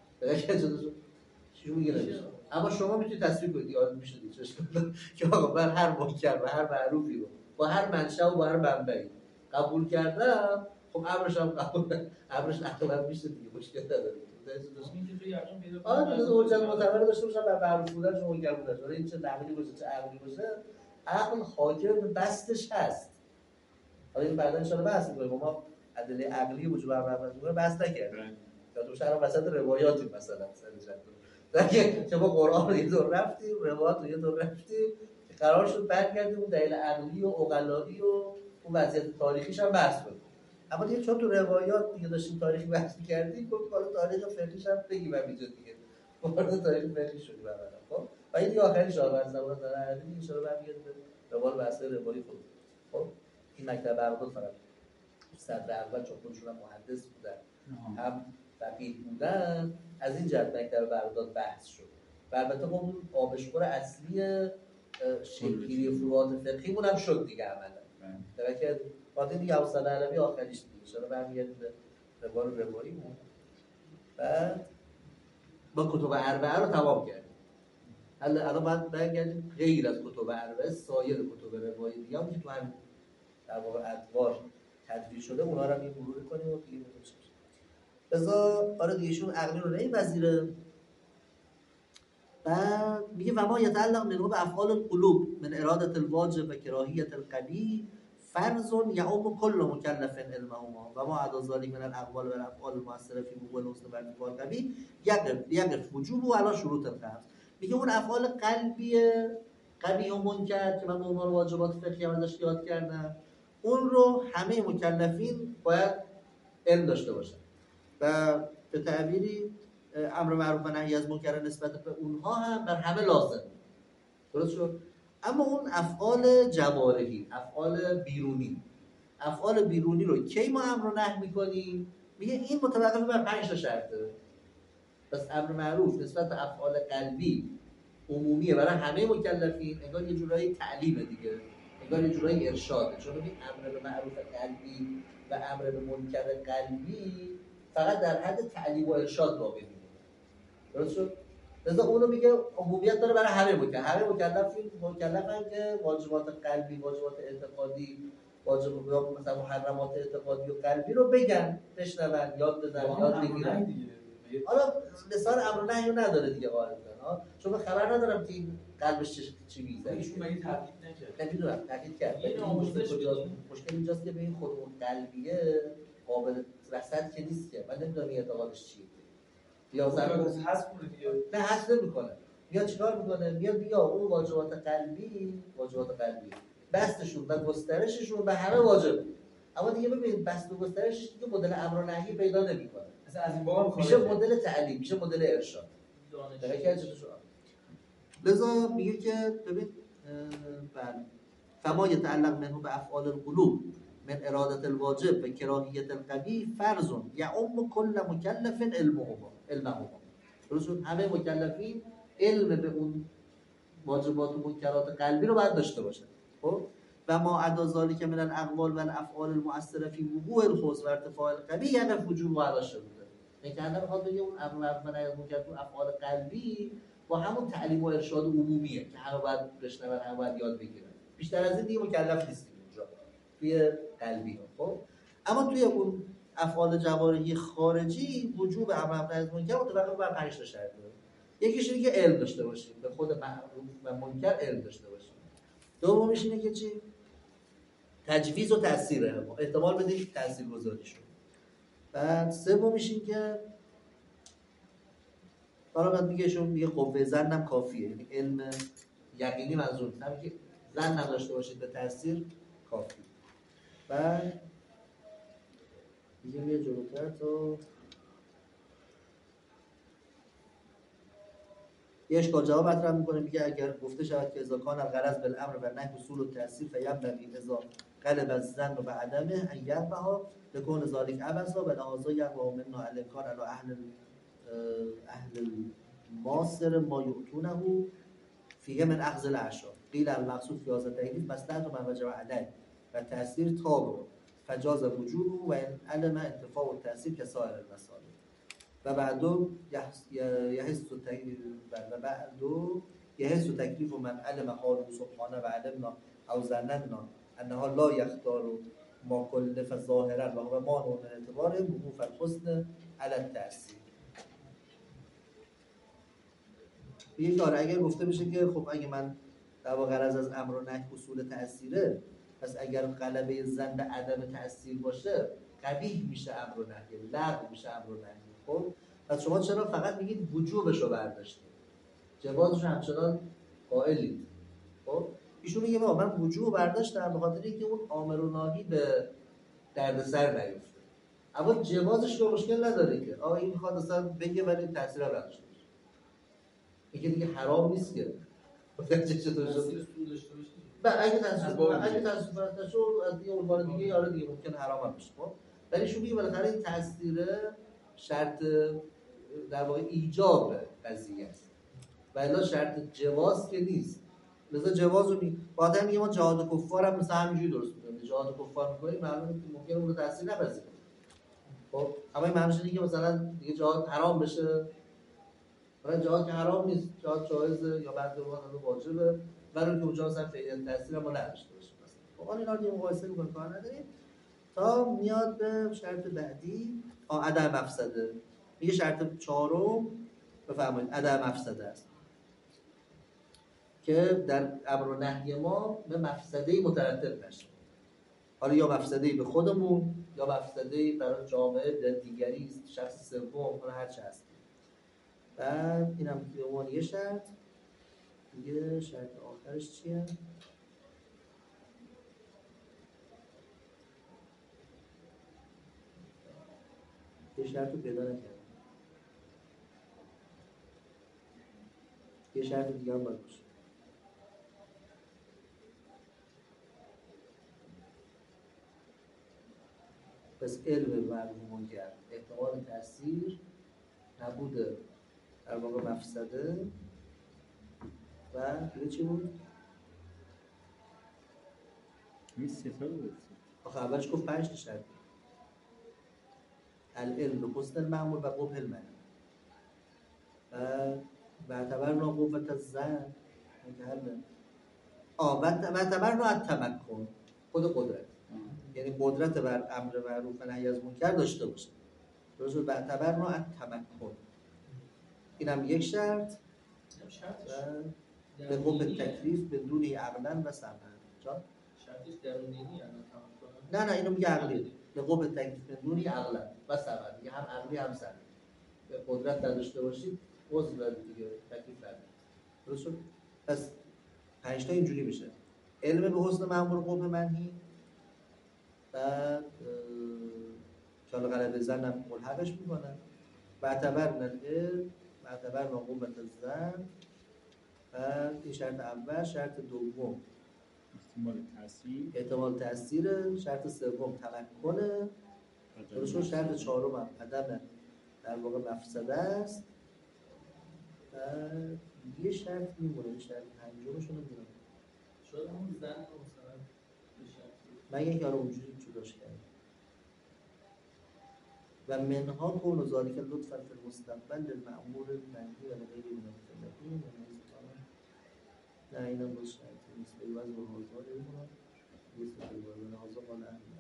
ایشون میگه نمیشه. اما شما میتونید تصویر کنید یاد میشه دیگه که آقا بر هر منکر و هر معروفی رو با هر منشأ و با هر منبعی قبول کردم، خب امرش هم قبول، امرش عقلا میشه دیگه، مشکل نداره. این که یقین پیدا کنه. آره مثلا حجت معتبر داشته باشن بر معروف بودنش و منکر بودنش. آره این چه نقلی باشه چه عقلی باشه، عقل حاکم به بستش هست. حالا این بعدا ان شاء الله بحث می‌کنیم. ما ادله عقلی وجوب امر معروف بحث نکردیم. تا تو شرح وسط روایاتی مثلا سر چند تا. که ما قرآن رو یه دور رفتیم، روایات رو یه دور رفتیم، قرار شد برگردیم اون دلیل عقلی و عقلایی و اون وضعیت تاریخیش هم بحث کنیم. اما دیگه چون تو روایات دیگه داشتیم تاریخی بحث می‌کردیم، گفت حالا تاریخ فقهیش هم بگیم همینجا دیگه. وارد تاریخ فقهی شدیم اولا. خب و این دیگه آخرین شاهنامه زبان داره عربی دیگه ان شاء الله برمیگردیم به روال بحث روایی خود. خب این مکتب بغداد فقط صدر اول چون خودشون هم محدث بودن هم فقیه بودن، از این جهت مکتب بغداد بحث شد. و البته خب اون آبشخور اصلی شکل‌گیری فروعات فقهیمون هم شد دیگه عملا. در که خاطر دیگه اوسط عربی آخریش دیگه ان شاء الله برمیگردیم به روال رواییمون. بعد با کتب اربعه رو تمام کردیم. الان باید برگردیم غیر از کتب اربعه سایر کتب روایی دیگه هم که تو هم در واقع ادوار تدوین شده اونا رو هم یه مرور کنیم و دیگه بشه. لذا آره دیگه ایشون عقلی رو نمی‌پذیره. بعد میگه و ما یتعلق منه به افعال القلوب من ارادت الواجب و کراهیت القبیح فرض یعم کل مکلف علمهما و ما عدا ذلك من الاقوال و الافعال المؤثره فی وقوع الحسن و ارتفاع القبیح یقف وجوبه علی شروط الخمس. میگه اون افعال قلبی قبیح و منکر که من به عنوان واجبات فقهی هم ازش یاد کردم، اون رو همه مکلفین باید علم داشته باشن و به تعبیری امر معروف و نهی از منکر نسبت به اونها هم بر همه لازم. درست شد؟ اما اون افعال جوارحی، افعال بیرونی رو کی ما امر و نهی میکنیم؟ میگه این متوقف بر 5 تا شرطه. پس امر معروف نسبت به افعال قلبی عمومیه برای همه مکلفین، انگار یه جورایی تعلیمه دیگه، انگار یه جورایی ارشاده. چون این امر به معروف قلبی و امر به منکر قلبی فقط در حد تعلیم و ارشاد باقی میمونه. درست شد؟ لذا اونو میگه عمومیت داره برای همه مکلفن که واجبات قلبی، واجبات اعتقادی، واجبات مثلا محرمات اعتقادی و قلبی رو بگن، بشنون، یاد بدن، یاد بگیرن. حالا لسان امر و نهی رو نداره دیگه غالبا. چون خبر ندارم که این قلبش چی میگه. ایشون مگه تاکید نکرد؟ نمیدونم تاکید کرد. مشکل اینجاست که ببین خود اون قلبیه قابل رصد که نیست که. من نمیدونم این اعتقادش چیه. یا حذف کنه دیگه. نه حذف نمی‌کنه. میاد چیکار میکنه؟ میاد اون واجبات قلبی بستشون و گسترششون به همه واجبه. اما دیگه ببین بست و گسترشش دیگه مدل امر و نهی پیدا نمی‌کنه. مثلا از این باب میشه مدل تعلیم، میشه مدل ارشاد. لذا میگه که ببین بله فما یتعلق منه به افعال القلوب من ارادت الواجب و کراهیت القبیح فرض یعم کل مکلف علمهما. درست همه مکلفین علم به اون واجبات و منکرات قلبی رو باید داشته باشن. خب و ما عدا ذلك من الاقوال و الافعال المؤثره فی وقوع الحسن و ارتفاع القبیح یقف وجوب علی شروط. یعنی الان بخواد بگه اون امر معروف و نهی از منکر تو افعال قلبی با همون تعلیم و ارشاد عمومیه که همه باید بشنون، همه باید یاد بگیرن. بیشتر از این دیگه مکلف نیستیم اونجا توی قلبی. خب اما توی اون افعال جوارحی خارجی وجوب امر معروف و نهی از منکر متوقف بر 5 تا شرط داره. یکیش اینه که علم داشته باشیم، به خود معروف و منکر علم داشته باشیم. دومیش اینه که چی؟ تجویز و تاثیر احتمال بدید تاثیرگذاری شد. بعد سومیش این که حالا بعد میگه شون میگه قوه ظنم کافیه، یعنی علم یقینی منظور همین که ظن نداشته باشید به تاثیر کافی. بعد دیگه میگه جلوتر تو یه اشکال جواب مطرح میکنه. میگه اگر گفته شود که اذا کان الغرض بالامر و نهی حصول التاثیر فینبغی اذا غلب الظن و عدمه ان يربح لكون ذلك عبثا و لهذا يقع منا الانكار على اهل الماصر ما يؤتونه فيه من اخذ الاعشار قيل المقصود في هذا التكليف مصلحة من وجب عليه و تاثیر تابع فجاز وجوده و ان علم انتفاع التاثیر كسائر المصالح و بعدو یحس تکلیف من علم حاله سبحانه و علمنا او ظننا انها لا یختار ما کلف ظاهرا و هو ما نوع اعتبار وقوف الحسن علی التأثیر. یه کار اگر گفته بشه که خب اگه من در واقع غرض از امر و نهی حصول تأثیره، پس اگر غلبه ظن به عدم تأثیر باشه قبیح میشه امر و نهی، لغو میشه امر و نهی. خب پس شما چرا فقط میگید وجوبش رو برداشتید، جوازش همچنان قائلید؟ خب ایشون میگه بابا من وجوه برداشتم به خاطر اینکه اون امر و ناهی به دردسر نیفته. اما جوازش که مشکل نداره که آقا این میخواد اصلا بگه ولی تاثیر نداشته باشه. اینکه دیگه حرام نیست که چطور شد؟ سود داشته باشه. اگه تاثیر داشته از دیگه عنوان دیگه آره دیگه ممکن حرام هم بشه. خب ولی شو میگه بالاخره این تاثیر شرط در واقع ایجاب قضیه است. و الا شرط جواز که نیست. لذا جواز رو باید میگه ما جهاد کفار هم مثلا همینجوری درست می‌کنیم. جهاد کفار می‌کنیم معلومه که ممکنه اون رو تاثیر نپذیره. خب اما این معنیش اینه که مثلا دیگه جهاد حرام بشه. برای جهاد که حرام نیست، جهاد جایزه یا بعضی وقتا واجبه، ولی که اونجا مثلا فعلا تاثیر ما نداشته باشه مثلا. خب اینا رو مقایسه می‌کنیم کار نداریم. تا میاد به شرط بعدی عدم مفسده. میگه شرط چهارم بفرمایید عدم مفسده است که در امر و نهی ما به مفسده‌ای مترتب نشه. حالا یا مفسده‌ای به خودمون یا مفسده‌ای برای جامعه دیگری است، شخص سوم، حالا هر چه هست. بعد اینم به عنوان یه شرط. دیگه شرط آخرش چیه؟ یه شرط رو پیدا نکردم. یه شرط دیگه هم باید باشه. پس علم معلوم منکر، احتمال تأثیر، نبود در واقع مفسده و دیگه چی بود؟ این سه تا بود. آخه اولش گفت 5 تا شرط. العلم به حسن المعمول و قبح المنع. و اعتبرنا قوت الظن و اعتبرنا التمکن، خود قدرت. یعنی قدرت بر امر معروف و نهی از منکر داشته باشه. درست و اعتبرنا التمکن. اینم یک شرط. به قوم تکلیف بدون عقلا و سمعا. جان؟ شرطش درونینی نه اینو میگه عقلی. به قوم تکلیف بدون عقلا و سمعا. میگه هم عقلی هم سمعی. به قدرت نداشته باشید عضو دیگه تکلیف نداره. درست شد؟ پس 5 تا اینجوری میشه. علم به حسن مأمور قوم منهی. بعد چاله غلبه زنم ملحقش میکنن. بعتبرنا العلم بعتبرنا قوت الظن. این شرط اول. شرط دوم احتمال تأثیر. شرط سوم تمکنه. درست. شرط چهارم هم عدم در واقع مفسده است. یه شرط میمونه. شرط پنجمش رو نمیدونم شاید همون زن مثلا من یک یارو اونجوری جداش کردم. و منها کون و ذالک لطفا فی المستقبل للمأمور منهی و غیره من المکلفین. نه اینم باز شرطی نیست. به وضع و حاضر ایمون نیست به وضع و حاضر قال اهل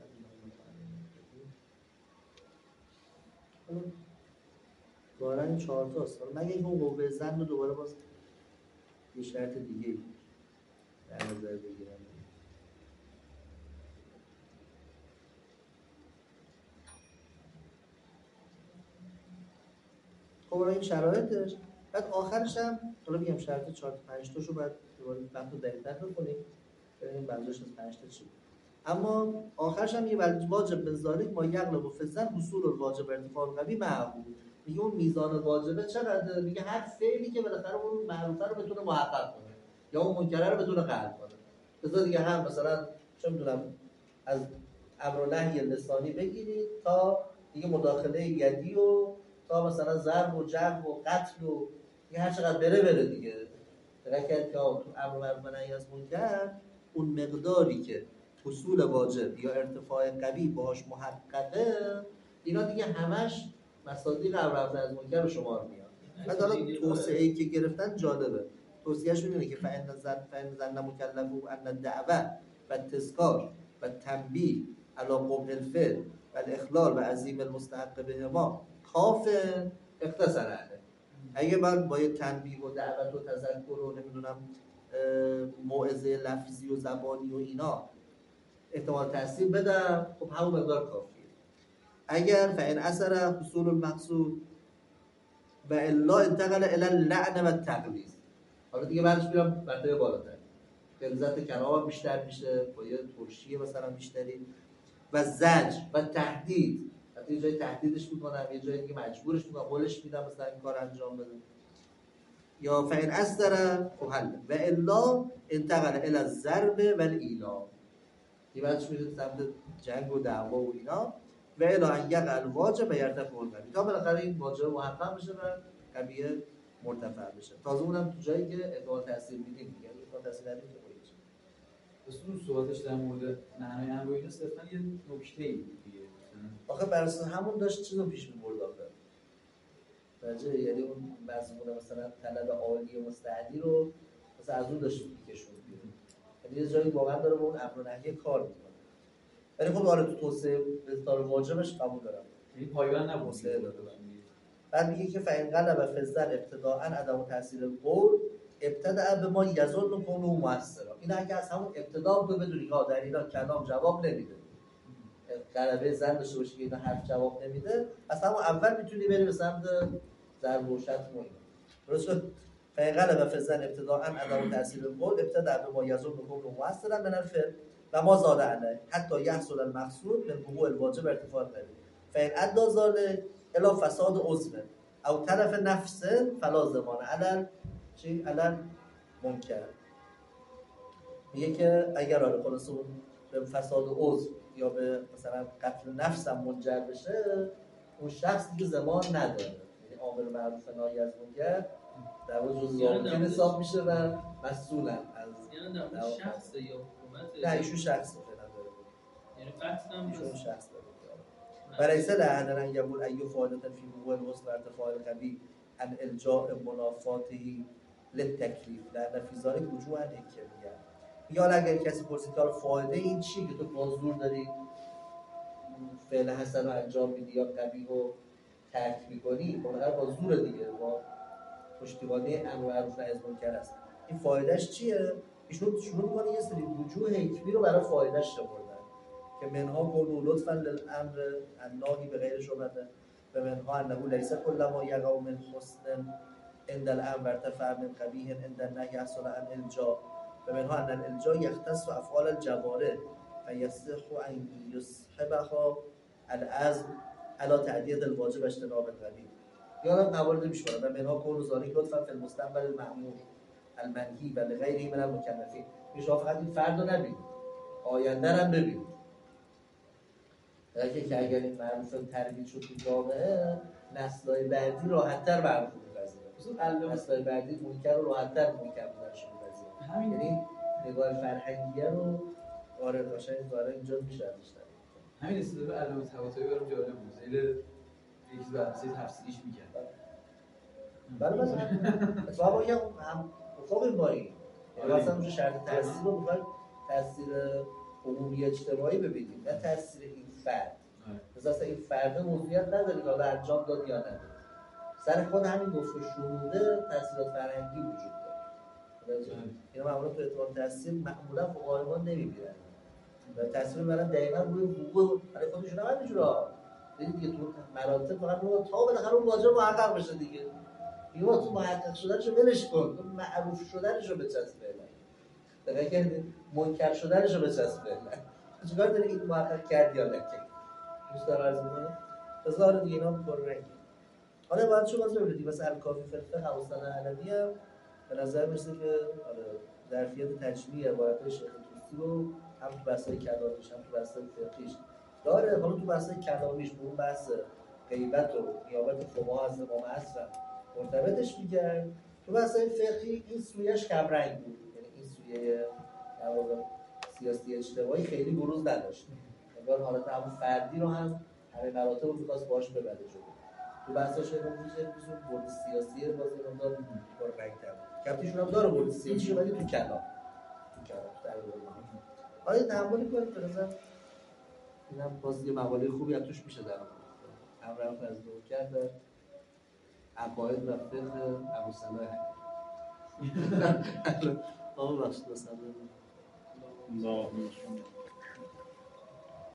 دارن این 4 تاست. مگه این قوه ظن رو دوباره باز یه شرط دیگه در نظر بگیرن. خب این شرایطش. بعد آخرش هم حالا میگم شرط 4 تا 5 تاشو بعد دوباره بحث رو دقیق‌تر بکنیم ببینیم منظورش از 5 تا چی بود. اما آخرش هم یه واجب به ذالک ما یغلب و فزن حصول الواجب ارتفاع قوی معقول. میگه اون میزان واجبه چقدر؟ میگه هر فعلی که بالاخره اون معروفه رو بتونه محقق کنه یا اون منکره رو بتونه قطع کنه. بذار دیگه هم مثلا چه میدونم از امر و نهی لسانی بگیرید تا دیگه مداخله یدی و تا مثلا ضرب و جرح و قتل و دیگه هر چقدر بره دیگه. درک کرد که تو امر معروف و نهی از منکر اون مقداری که حصول واجب یا ارتفاع قوی باهاش محققه، اینا دیگه همش مصادیق امر از منکر به شمار میاد. بعد حالا توصیه‌ای که گرفتن جالبه. توصیه‌اش اینه که فإن ظن مکلف ان الدعوه و التذکار و تنبیه علی قبح الفعل و الاخلال و عظیم المستحق بهما کاف اختصر علیه. اگه من با یه تنبیه و دعوت و تذکر و نمیدونم موعظه لفظی و زبانی و اینا احتمال تأثیر بدم، خب همون مقدار کافیه. اگر فإن اثر حصول المقصود و الا انتقل الى اللعن و التغلیظ. حالا دیگه بعدش میرم مرتبه بالاتر. غلظت کلام بیشتر میشه با یه ترشی مثلا بیشتری و زجر و تهدید. حتی یه جای تهدیدش میکنم، یه جای دیگه مجبورش میکنم، قولش میدم مثلا این کار انجام بده. یا فإن أصدر أهل و الا انتقل إلى الضرب والإيلاء، این بعدش میره سمت جنگ و دعوا و اینا. و الی ان یقع الواجب و یرتفع القوی، تا بالاخره این واجب محقق بشه و قویه مرتفع بشه. تازه اونم تو جایی که ادعا تاثیر میدیم دیگه، ادعا تاثیر ندیم که باید اصلا صحبتش در مورد معنای امر و اینا صرفا یه نکته‌ای بود دیگه. آخه بر اساس همون داشت چیزو پیش می‌برد آخه. درجه یعنی اون مضمون مثلا طلب عالی و مستعدی رو مثلا از اون داشت می‌کشون بیرون. یعنی یه جایی واقعا داره با اون امر و نهی کار می‌کنه. ولی خب آره تو توسعه اصدار واجبش قبول دارم. یعنی پایان نبود. توسعه داده. بعد میگه که فإن غلب فی الظن ابتداءً عدم تاثیر القول ابتدأ به ما یظن کونه مؤثرا. این اگه از همون ابتدا تو بدونی که در اینا کلام جواب نمیده، غلبه ظن داشته باشی که اینا حرف جواب نمیده، از همون اول میتونی بری به سمت ضرب و شتم و اینا. درست شد؟ فإن غلب فی الظن ابتداءً عدم تاثیر القول ابتدأ به ما یظن کونه مؤثرا من الفعل و ما زاد علیه حتی یحصل المقصود من وقوع الواجب ارتفاع القوی. فإن ادى ذلك الا فساد عضو او طرف نفس فلا ضمان علل منکر. میگه که اگر آره خلاص اون به فساد عضو یا به مثلا قتل نفس هم منجر بشه، اون شخص دیگه ضمان نداره. یعنی عامل معروف نهی از منکر در واقع جزء ضابطه حساب میشه و مسئولن از یعنی شخص یا حکومت. نه ایشون شخص فعلا داره. یعنی قتل هم ایشون شخص داره. وليس لأحد أن يقول أي فائدة في وقوع الوصف وارتفاع القوي عن إلجاء منافاته للتکلیف لأن في ذلك وجوها حکمیه. یا اگر کسی پرسید که فایده این چیه که تو بازدور داری فعل حسن رو انجام میدی یا قبیح رو ترک میکنی، بالاخره با زور دیگه، با پشتیبانی امر معروف نهی از منکر است. این فایدهش چیه؟ ایشون شروع میکنه یه سری وجوه حکمی رو برای فایدهش شمردن که منها قول لطفا للامر الناهی به غیر شبهه و منها انه لیس کل ما یقع من حسن عند الامر ارتفع من قبیح عند النهی حصل عن الجا و منها ان الالجا یختص افعال الجوارح فیصح ان یصحبها العزم على تعدیه الواجب اجتناب القبیح. یادم موارد میشه و منها قول ذالک لطفا فی المستقبل المأمور المنهی و لغیره من المکلفین. میشه فقط این فرد رو نبینید، آینده هم ببینید. که اگر این معروف ترویج شد تو جامعه، نسل‌های بعدی راحت‌تر معروف می‌پذیرن. نسل‌های بعدی منکر رو راحت‌تر منکر بودنش می‌پذیرن. یعنی نگاه فرهنگیه رو آره قشنگ داره اینجا میشه بیشتر. همین استدلال علامه طباطبایی برام جالب بود. زیل یکی بررسی تفسیریش می‌کرد. بله اتفاقا هم اتفاقی باری. مثلا اونجا شرط تاثیر رو می‌خواد تاثیر عمومی اجتماعی ببینیم، نه تاثیر این فرد. مثلا این فرد موضوعیت نداره که حالا انجام داد یا نداد. سر خود همین گفت و شنوده تاثیرات فرهنگی وجود داره. اینا معمولا تو اعتبار تاثیر معمولا فقهاء نمی‌بینن. و تاثیر می‌برن دقیقاً روی حقوق برای خودشون هم اینجوریه. دیگه تو مراتب فقط رو تا بالاخره اون واجب محقق بشه دیگه. اینا تو محقق شدنشو ولش کن، معروف شدنشو بچسب فعلا. دقیقاً منکر شدنشو بچسب فعلا. چیکار داره این محقق کرد یا نکرد؟ دوستان عرض می‌کنم بذار دیگه اینا پررنگ. حالا باید چه واسه ببینید مثلا الکافی فقه حواسن علوی هم به نظر میرسه که ظرفیت تجمیع عبارت شیخ توسی رو هم تو بحث‌های کلامیش هم تو بحث‌های فقهیش داره. حالا تو بحث‌های کلامیش به اون بحث غیبت و نیابت فقها از امام عصر مرتبطش می‌کرد. تو بحث‌های فقهی این سویش کم رنگ بود، یعنی این سویه در واقع سیاسی اجتماعی خیلی بروز نداشت. انگار حالت همون فردی رو هم همه مراتب رو می‌خواست باهاش ببره جلو. تو بحثاش رو میشه برد سیاسی بازی رو داره با رنگ تر. کپتیشون هم داره برد سیاسی ولی تو کلام در واقع. حالا تحملی کنید به نظر اینم باز یه مقاله خوبی هم توش میشه در امر از دور کرد عقاید و فقه ابو صلاح آقا بخشید مثلا